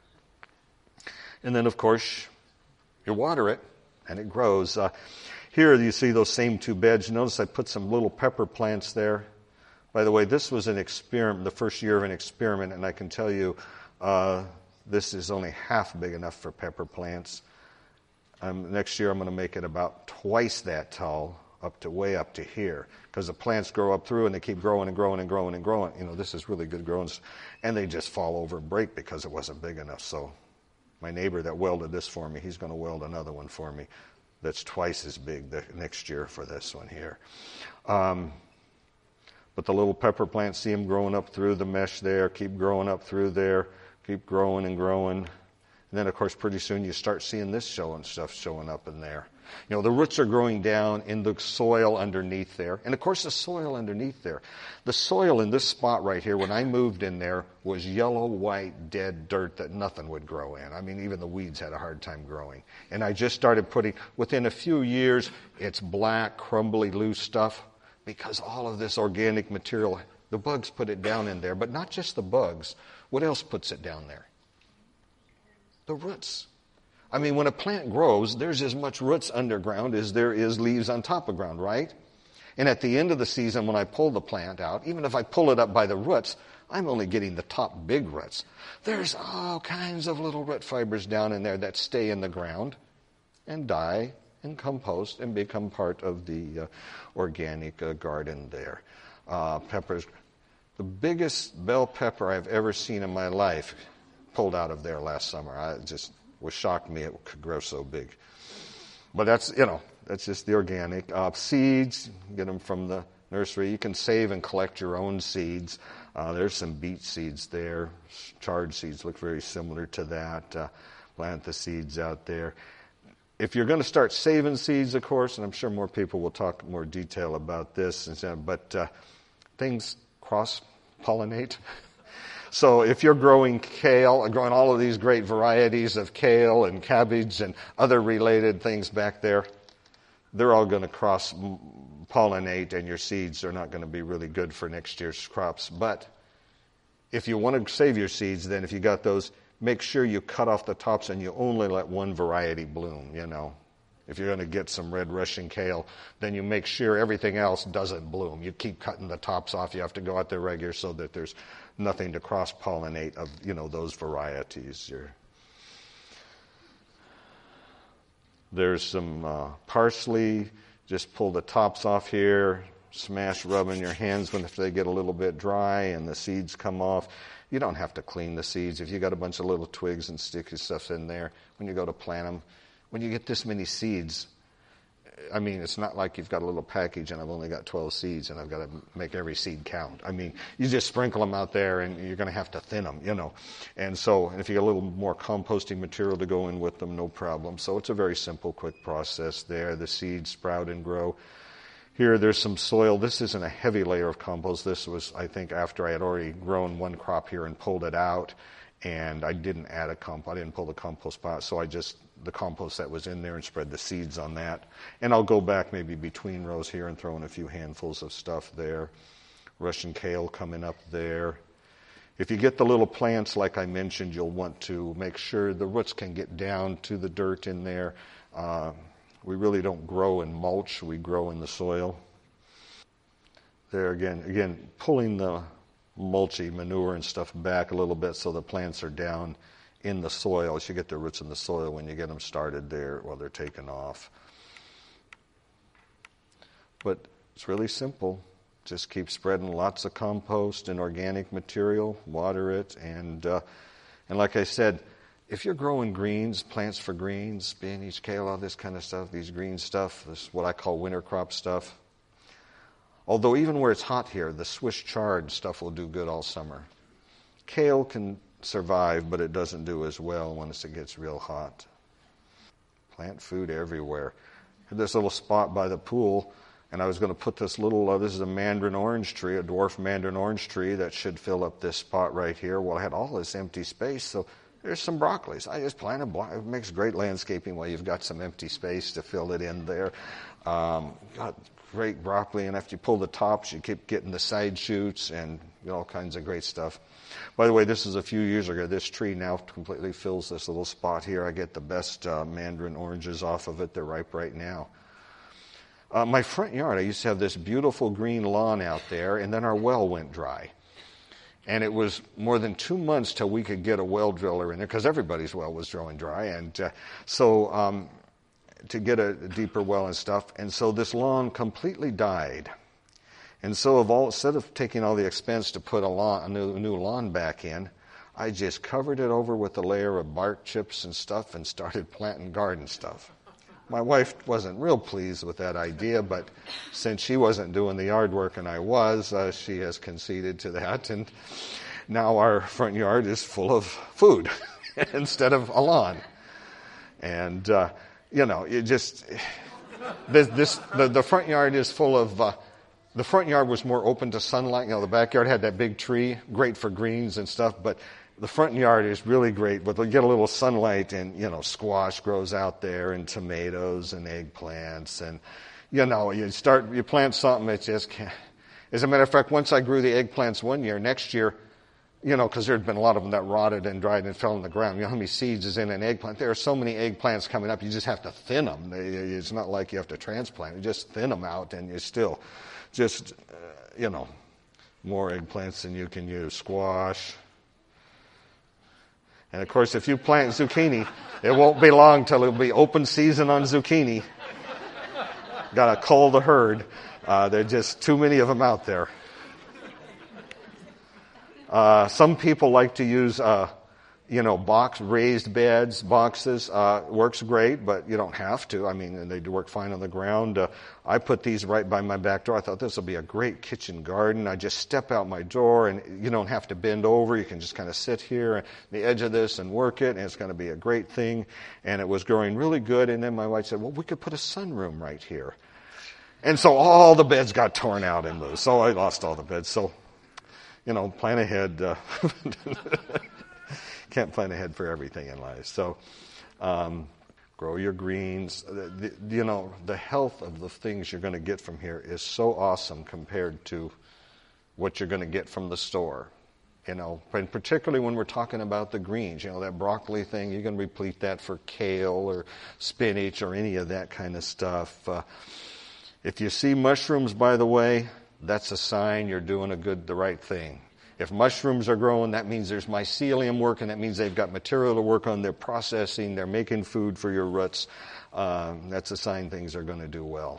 and then, of course, you water it, and it grows. Uh, here you see those same two beds. Notice I put some little pepper plants there. By the way, this was an experiment, the first year of an experiment, and I can tell you uh, this is only half big enough for pepper plants. Um, next year I'm going to make it about twice that tall, up to way up to here, because the plants grow up through and they keep growing and growing and growing and growing. You know, this is really good growing, and they just fall over and break because it wasn't big enough. So my neighbor that welded this for me, he's going to weld another one for me that's twice as big the next year for this one here. Um, but the little pepper plants, see them growing up through the mesh there, keep growing up through there, keep growing and growing. And then, of course, pretty soon you start seeing this showing stuff showing up in there. You know, the roots are growing down in the soil underneath there. And, of course, the soil underneath there. The soil in this spot right here, when I moved in there, was yellow, white, dead dirt that nothing would grow in. I mean, even the weeds had a hard time growing. And I just started putting, within a few years, it's black, crumbly, loose stuff because all of this organic material, the bugs put it down in there. But not just the bugs. What else puts it down there? The roots. I mean, when a plant grows, there's as much roots underground as there is leaves on top of ground, right? And at the end of the season, when I pull the plant out, even if I pull it up by the roots, I'm only getting the top big roots. There's all kinds of little root fibers down in there that stay in the ground and die and compost and become part of the uh, organic uh, garden there. Uh, peppers. The biggest bell pepper I've ever seen in my life pulled out of there last summer. I just was shocked me it could grow so big. But that's, you know, that's just the organic. Uh, seeds, get them from the nursery. You can save and collect your own seeds. Uh, there's some beet seeds there. Chard seeds look very similar to that. Uh, plant the seeds out there. If you're going to start saving seeds, of course, and I'm sure more people will talk more detail about this, but uh, things cross-pollinate. So if you're growing kale, growing all of these great varieties of kale and cabbage and other related things back there, they're all going to cross-pollinate, and your seeds are not going to be really good for next year's crops. But if you want to save your seeds, then if you got those, make sure you cut off the tops and you only let one variety bloom, you know. If you're going to get some red Russian kale, then you make sure everything else doesn't bloom. You keep cutting the tops off. You have to go out there regular so that there's nothing to cross-pollinate of, you know, those varieties. You're, there's some uh, parsley. Just pull the tops off here. Smash, rub in your hands when if they get a little bit dry and the seeds come off. You don't have to clean the seeds. If you got a bunch of little twigs and sticky stuff in there, when you go to plant them, when you get this many seeds, I mean, it's not like you've got a little package and I've only got twelve seeds and I've got to make every seed count. I mean, you just sprinkle them out there and you're going to have to thin them, you know. And so, and if you get a little more composting material to go in with them, no problem. So it's a very simple, quick process there. The seeds sprout and grow. Here, there's some soil. This isn't a heavy layer of compost. This was, I think, after I had already grown one crop here and pulled it out. And I didn't add a compost. I didn't pull the compost pot, so I just, the compost that was in there and spread the seeds on that. And I'll go back maybe between rows here and throw in a few handfuls of stuff there. Russian kale coming up there. If you get the little plants, like I mentioned, you'll want to make sure the roots can get down to the dirt in there. Uh, we really don't grow in mulch. We grow in the soil. There again, again, pulling the mulchy manure and stuff back a little bit so the plants are down in the soil. You should get their roots in the soil when you get them started there while they're taken off. But it's really simple. Just keep spreading lots of compost and organic material, water it, and uh, and like I said, if you're growing greens, plants for greens, spinach, kale, all this kind of stuff, these green stuff, this is what I call winter crop stuff. Although even where it's hot here, the Swiss chard stuff will do good all summer. Kale can survive, but it doesn't do as well once it gets real hot. Plant food everywhere. Had this little spot by the pool, and I was going to put this little, uh, this is a mandarin orange tree, a dwarf mandarin orange tree that should fill up this spot right here. Well, I had all this empty space, so there's some broccolis. I just planted, bro- it makes great landscaping while you've got some empty space to fill it in there. Um, got great broccoli, and after you pull the tops, you keep getting the side shoots and you know, all kinds of great stuff. By the way, this is a few years ago. This tree now completely fills this little spot here. I get the best uh, mandarin oranges off of it. They're ripe right now. Uh, my front yard, I used to have this beautiful green lawn out there, and then our well went dry. And it was more than two months till we could get a well driller in there, because everybody's well was drawing dry. And uh, so um, to get a, a deeper well and stuff. And so this lawn completely died. And so of all, instead of taking all the expense to put a, lawn, a new, new lawn back in, I just covered it over with a layer of bark chips and stuff and started planting garden stuff. My wife wasn't real pleased with that idea, but since she wasn't doing the yard work and I was, uh, she has conceded to that. And now our front yard is full of food instead of a lawn. And, uh, you know, it just, this, this the, the front yard is full of, uh, the front yard was more open to sunlight. You know, the backyard had that big tree, great for greens and stuff, but the front yard is really great, but they'll get a little sunlight and, you know, squash grows out there and tomatoes and eggplants and, you know, you start, you plant something, it just can't. As a matter of fact, once I grew the eggplants one year, next year, you know, because there had been a lot of them that rotted and dried and fell on the ground. You know how many seeds is in an eggplant? There are so many eggplants coming up, you just have to thin them. It's not like you have to transplant. You just thin them out and you still just, uh, you know, more eggplants than you can use. Squash. And, of course, if you plant zucchini, it won't be long till it'll be open season on zucchini. Got to cull the herd. Uh, there are just too many of them out there. Uh, some people like to use, uh, you know, box raised beds, boxes. Uh, works great, but you don't have to. I mean, they do work fine on the ground. Uh, I put these right by my back door. I thought this will be a great kitchen garden. I just step out my door, and you don't have to bend over. You can just kind of sit here at the edge of this and work it, and it's going to be a great thing. And it was growing really good. And then my wife said, well, we could put a sunroom right here. And so all the beds got torn out in those. So I lost all the beds. So, you know, plan ahead. Uh, can't plan ahead for everything in life. So, um, grow your greens. The, the, you know, the health of the things you're going to get from here is so awesome compared to what you're going to get from the store. You know, and particularly when we're talking about the greens, you know, that broccoli thing, you can replete that for kale or spinach or any of that kind of stuff. Uh, if you see mushrooms, by the way, that's a sign you're doing a good, the right thing. If mushrooms are growing, that means there's mycelium working. That means they've got material to work on. They're processing. They're making food for your roots. Um, that's a sign things are going to do well.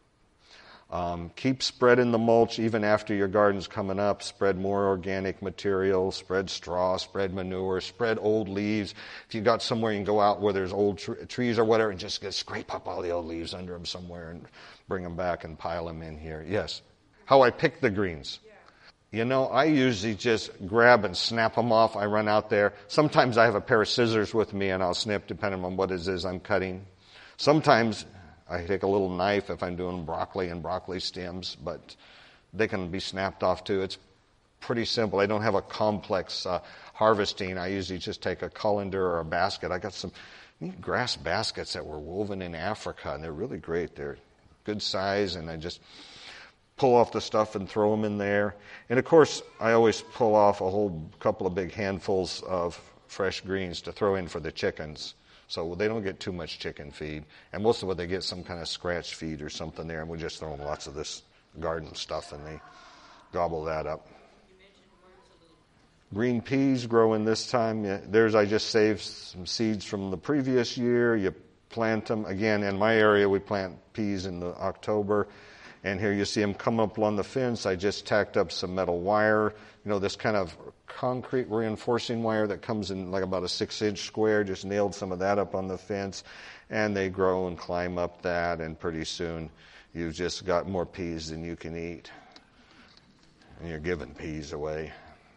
Um, keep spreading the mulch even after your garden's coming up. Spread more organic material. Spread straw. Spread manure. Spread old leaves. If you got somewhere you can go out where there's old tr- trees or whatever and just get, scrape up all the old leaves under them somewhere and bring them back and pile them in here. Yes. How I pick the greens. You know, I usually just grab and snap them off. I run out there. Sometimes I have a pair of scissors with me and I'll snip depending on what it is I'm cutting. Sometimes I take a little knife if I'm doing broccoli and broccoli stems, but they can be snapped off too. It's pretty simple. I don't have a complex uh, harvesting. I usually just take a colander or a basket. I got some neat grass baskets that were woven in Africa, and they're really great. They're good size, and I just pull off the stuff and throw them in there. And, of course, I always pull off a whole couple of big handfuls of fresh greens to throw in for the chickens. So they don't get too much chicken feed. And most of what they get some kind of scratch feed or something there, and we just throw them lots of this garden stuff, and they gobble that up. Green peas growing this time. There's, I just saved some seeds from the previous year. You plant them. Again, in my area, we plant peas in the October. And here you see them come up on the fence. I just tacked up some metal wire, you know, this kind of concrete reinforcing wire that comes in like about a six-inch square. Just nailed some of that up on the fence, and they grow and climb up that, and pretty soon you've just got more peas than you can eat. And you're giving peas away.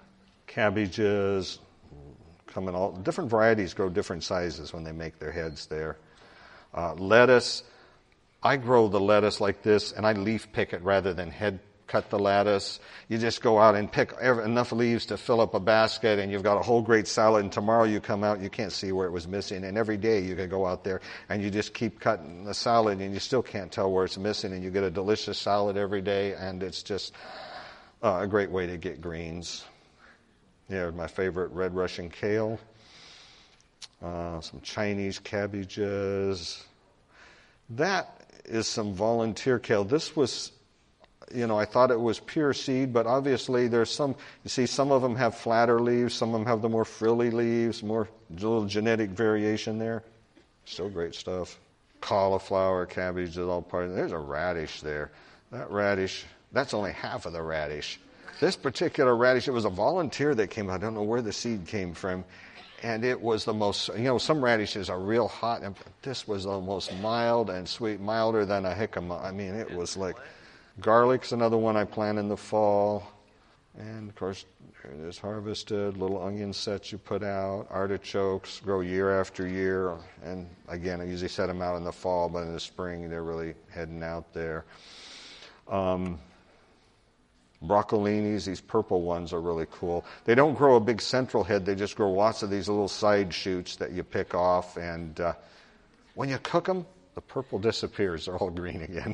cabbages, come in all different varieties grow different sizes when they make their heads there. Uh, lettuce, I grow the lettuce like this, and I leaf pick it rather than head cut the lettuce. You just go out and pick enough leaves to fill up a basket, and you've got a whole great salad, and tomorrow you come out, you can't see where it was missing, and every day you can go out there and you just keep cutting the salad, and you still can't tell where it's missing, and you get a delicious salad every day, and it's just uh, a great way to get greens. Yeah, my favorite, red Russian kale, uh, some Chinese cabbages. That is some volunteer kale. This was, you know, I thought it was pure seed, but obviously there's some, you see, some of them have flatter leaves, some of them have the more frilly leaves, more little genetic variation there. Still great stuff. Cauliflower, cabbage is all part of it. There's a radish there. That radish, that's only half of the radish. This particular radish, it was a volunteer that came. I don't know where the seed came from. And it was the most, you know, some radishes are real hot. And this was the most mild and sweet, milder than a jicama. I mean, it was like, garlic's another one I plant in the fall. And, of course, it is harvested. Little onion sets you put out. Artichokes grow year after year. And, again, I usually set them out in the fall, but in the spring they're really heading out there. Um, Broccolinis, these purple ones are really cool. They don't grow a big central head. They just grow lots of these little side shoots that you pick off. And uh, when you cook them, the purple disappears. They're all green again.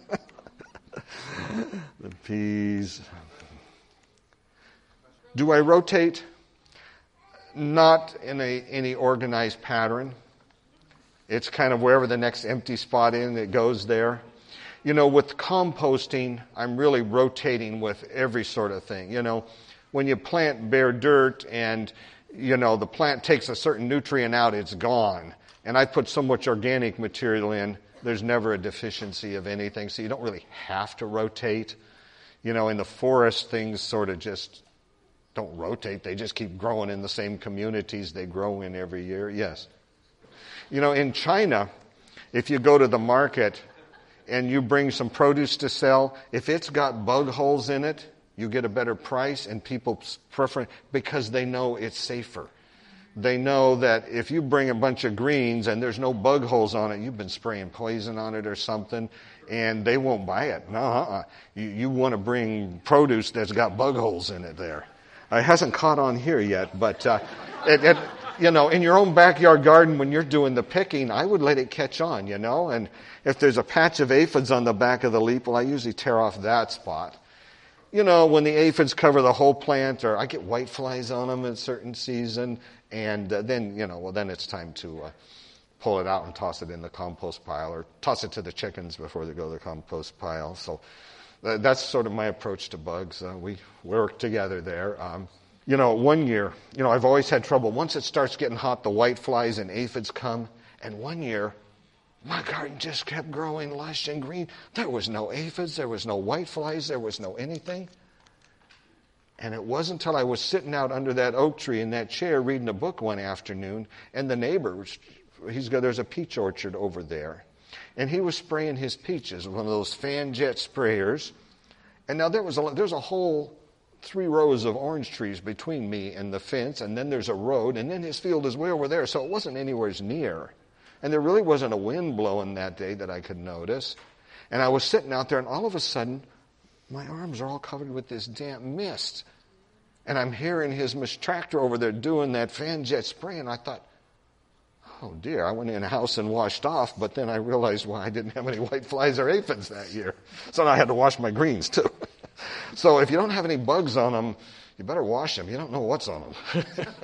The peas. Do I rotate? Not in a, any organized pattern. It's kind of wherever the next empty spot is, it goes there. You know, with composting, I'm really rotating with every sort of thing. You know, when you plant bare dirt and, you know, the plant takes a certain nutrient out, it's gone. And I put so much organic material in, there's never a deficiency of anything. So you don't really have to rotate. You know, in the forest, things sort of just don't rotate. They just keep growing in the same communities they grow in every year. Yes. You know, in China, if you go to the market and you bring some produce to sell, if it's got bug holes in it, you get a better price, and people prefer because they know it's safer. They know that if you bring a bunch of greens and there's no bug holes on it, you've been spraying poison on it or something, and they won't buy it. No, uh-uh. You, you want to bring produce that's got bug holes in it there. It hasn't caught on here yet, but uh, it, it, you know, in your own backyard garden when you're doing the picking, I would let it catch on, you know, and if there's a patch of aphids on the back of the leaf, well, I usually tear off that spot. You know, when the aphids cover the whole plant, or I get white flies on them in a certain season, and uh, then, you know, well, then it's time to uh, pull it out and toss it in the compost pile, or toss it to the chickens before they go to the compost pile. So uh, that's sort of my approach to bugs. Uh, we work together there. Um, you know, one year, you know, I've always had trouble. Once it starts getting hot, the white flies and aphids come, and one year, my garden just kept growing lush and green. There was no aphids, there was no white flies, there was no anything. And it wasn't until I was sitting out under that oak tree in that chair reading a book one afternoon, and the neighbor, he's got, there's a peach orchard over there, and he was spraying his peaches with one of those fan jet sprayers. And now there was a, there's a whole three rows of orange trees between me and the fence, and then there's a road, and then his field is way over there, so it wasn't anywhere near. And there really wasn't a wind blowing that day that I could notice. And I was sitting out there, and all of a sudden, my arms are all covered with this damp mist. And I'm hearing his tractor over there doing that fan jet spray, and I thought, oh dear, I went in the house and washed off, but then I realized, well, I didn't have any white flies or aphids that year. So now I had to wash my greens too. So if you don't have any bugs on them, you better wash them. You don't know what's on them.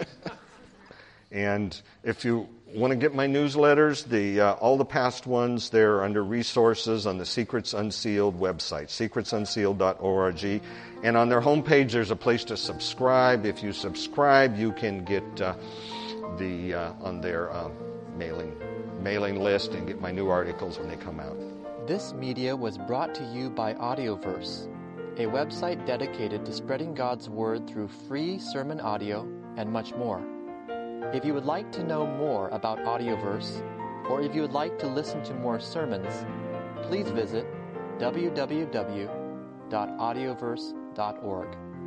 And if you want to get my newsletters, the uh, all the past ones, they're under resources on the Secrets Unsealed website, secrets unsealed dot org. And on their homepage, there's a place to subscribe. If you subscribe, you can get uh, the uh, on their uh, mailing mailing list and get my new articles when they come out. This media was brought to you by Audioverse, a website dedicated to spreading God's Word through free sermon audio and much more. If you would like to know more about Audioverse, or if you would like to listen to more sermons, please visit w w w dot audioverse dot org.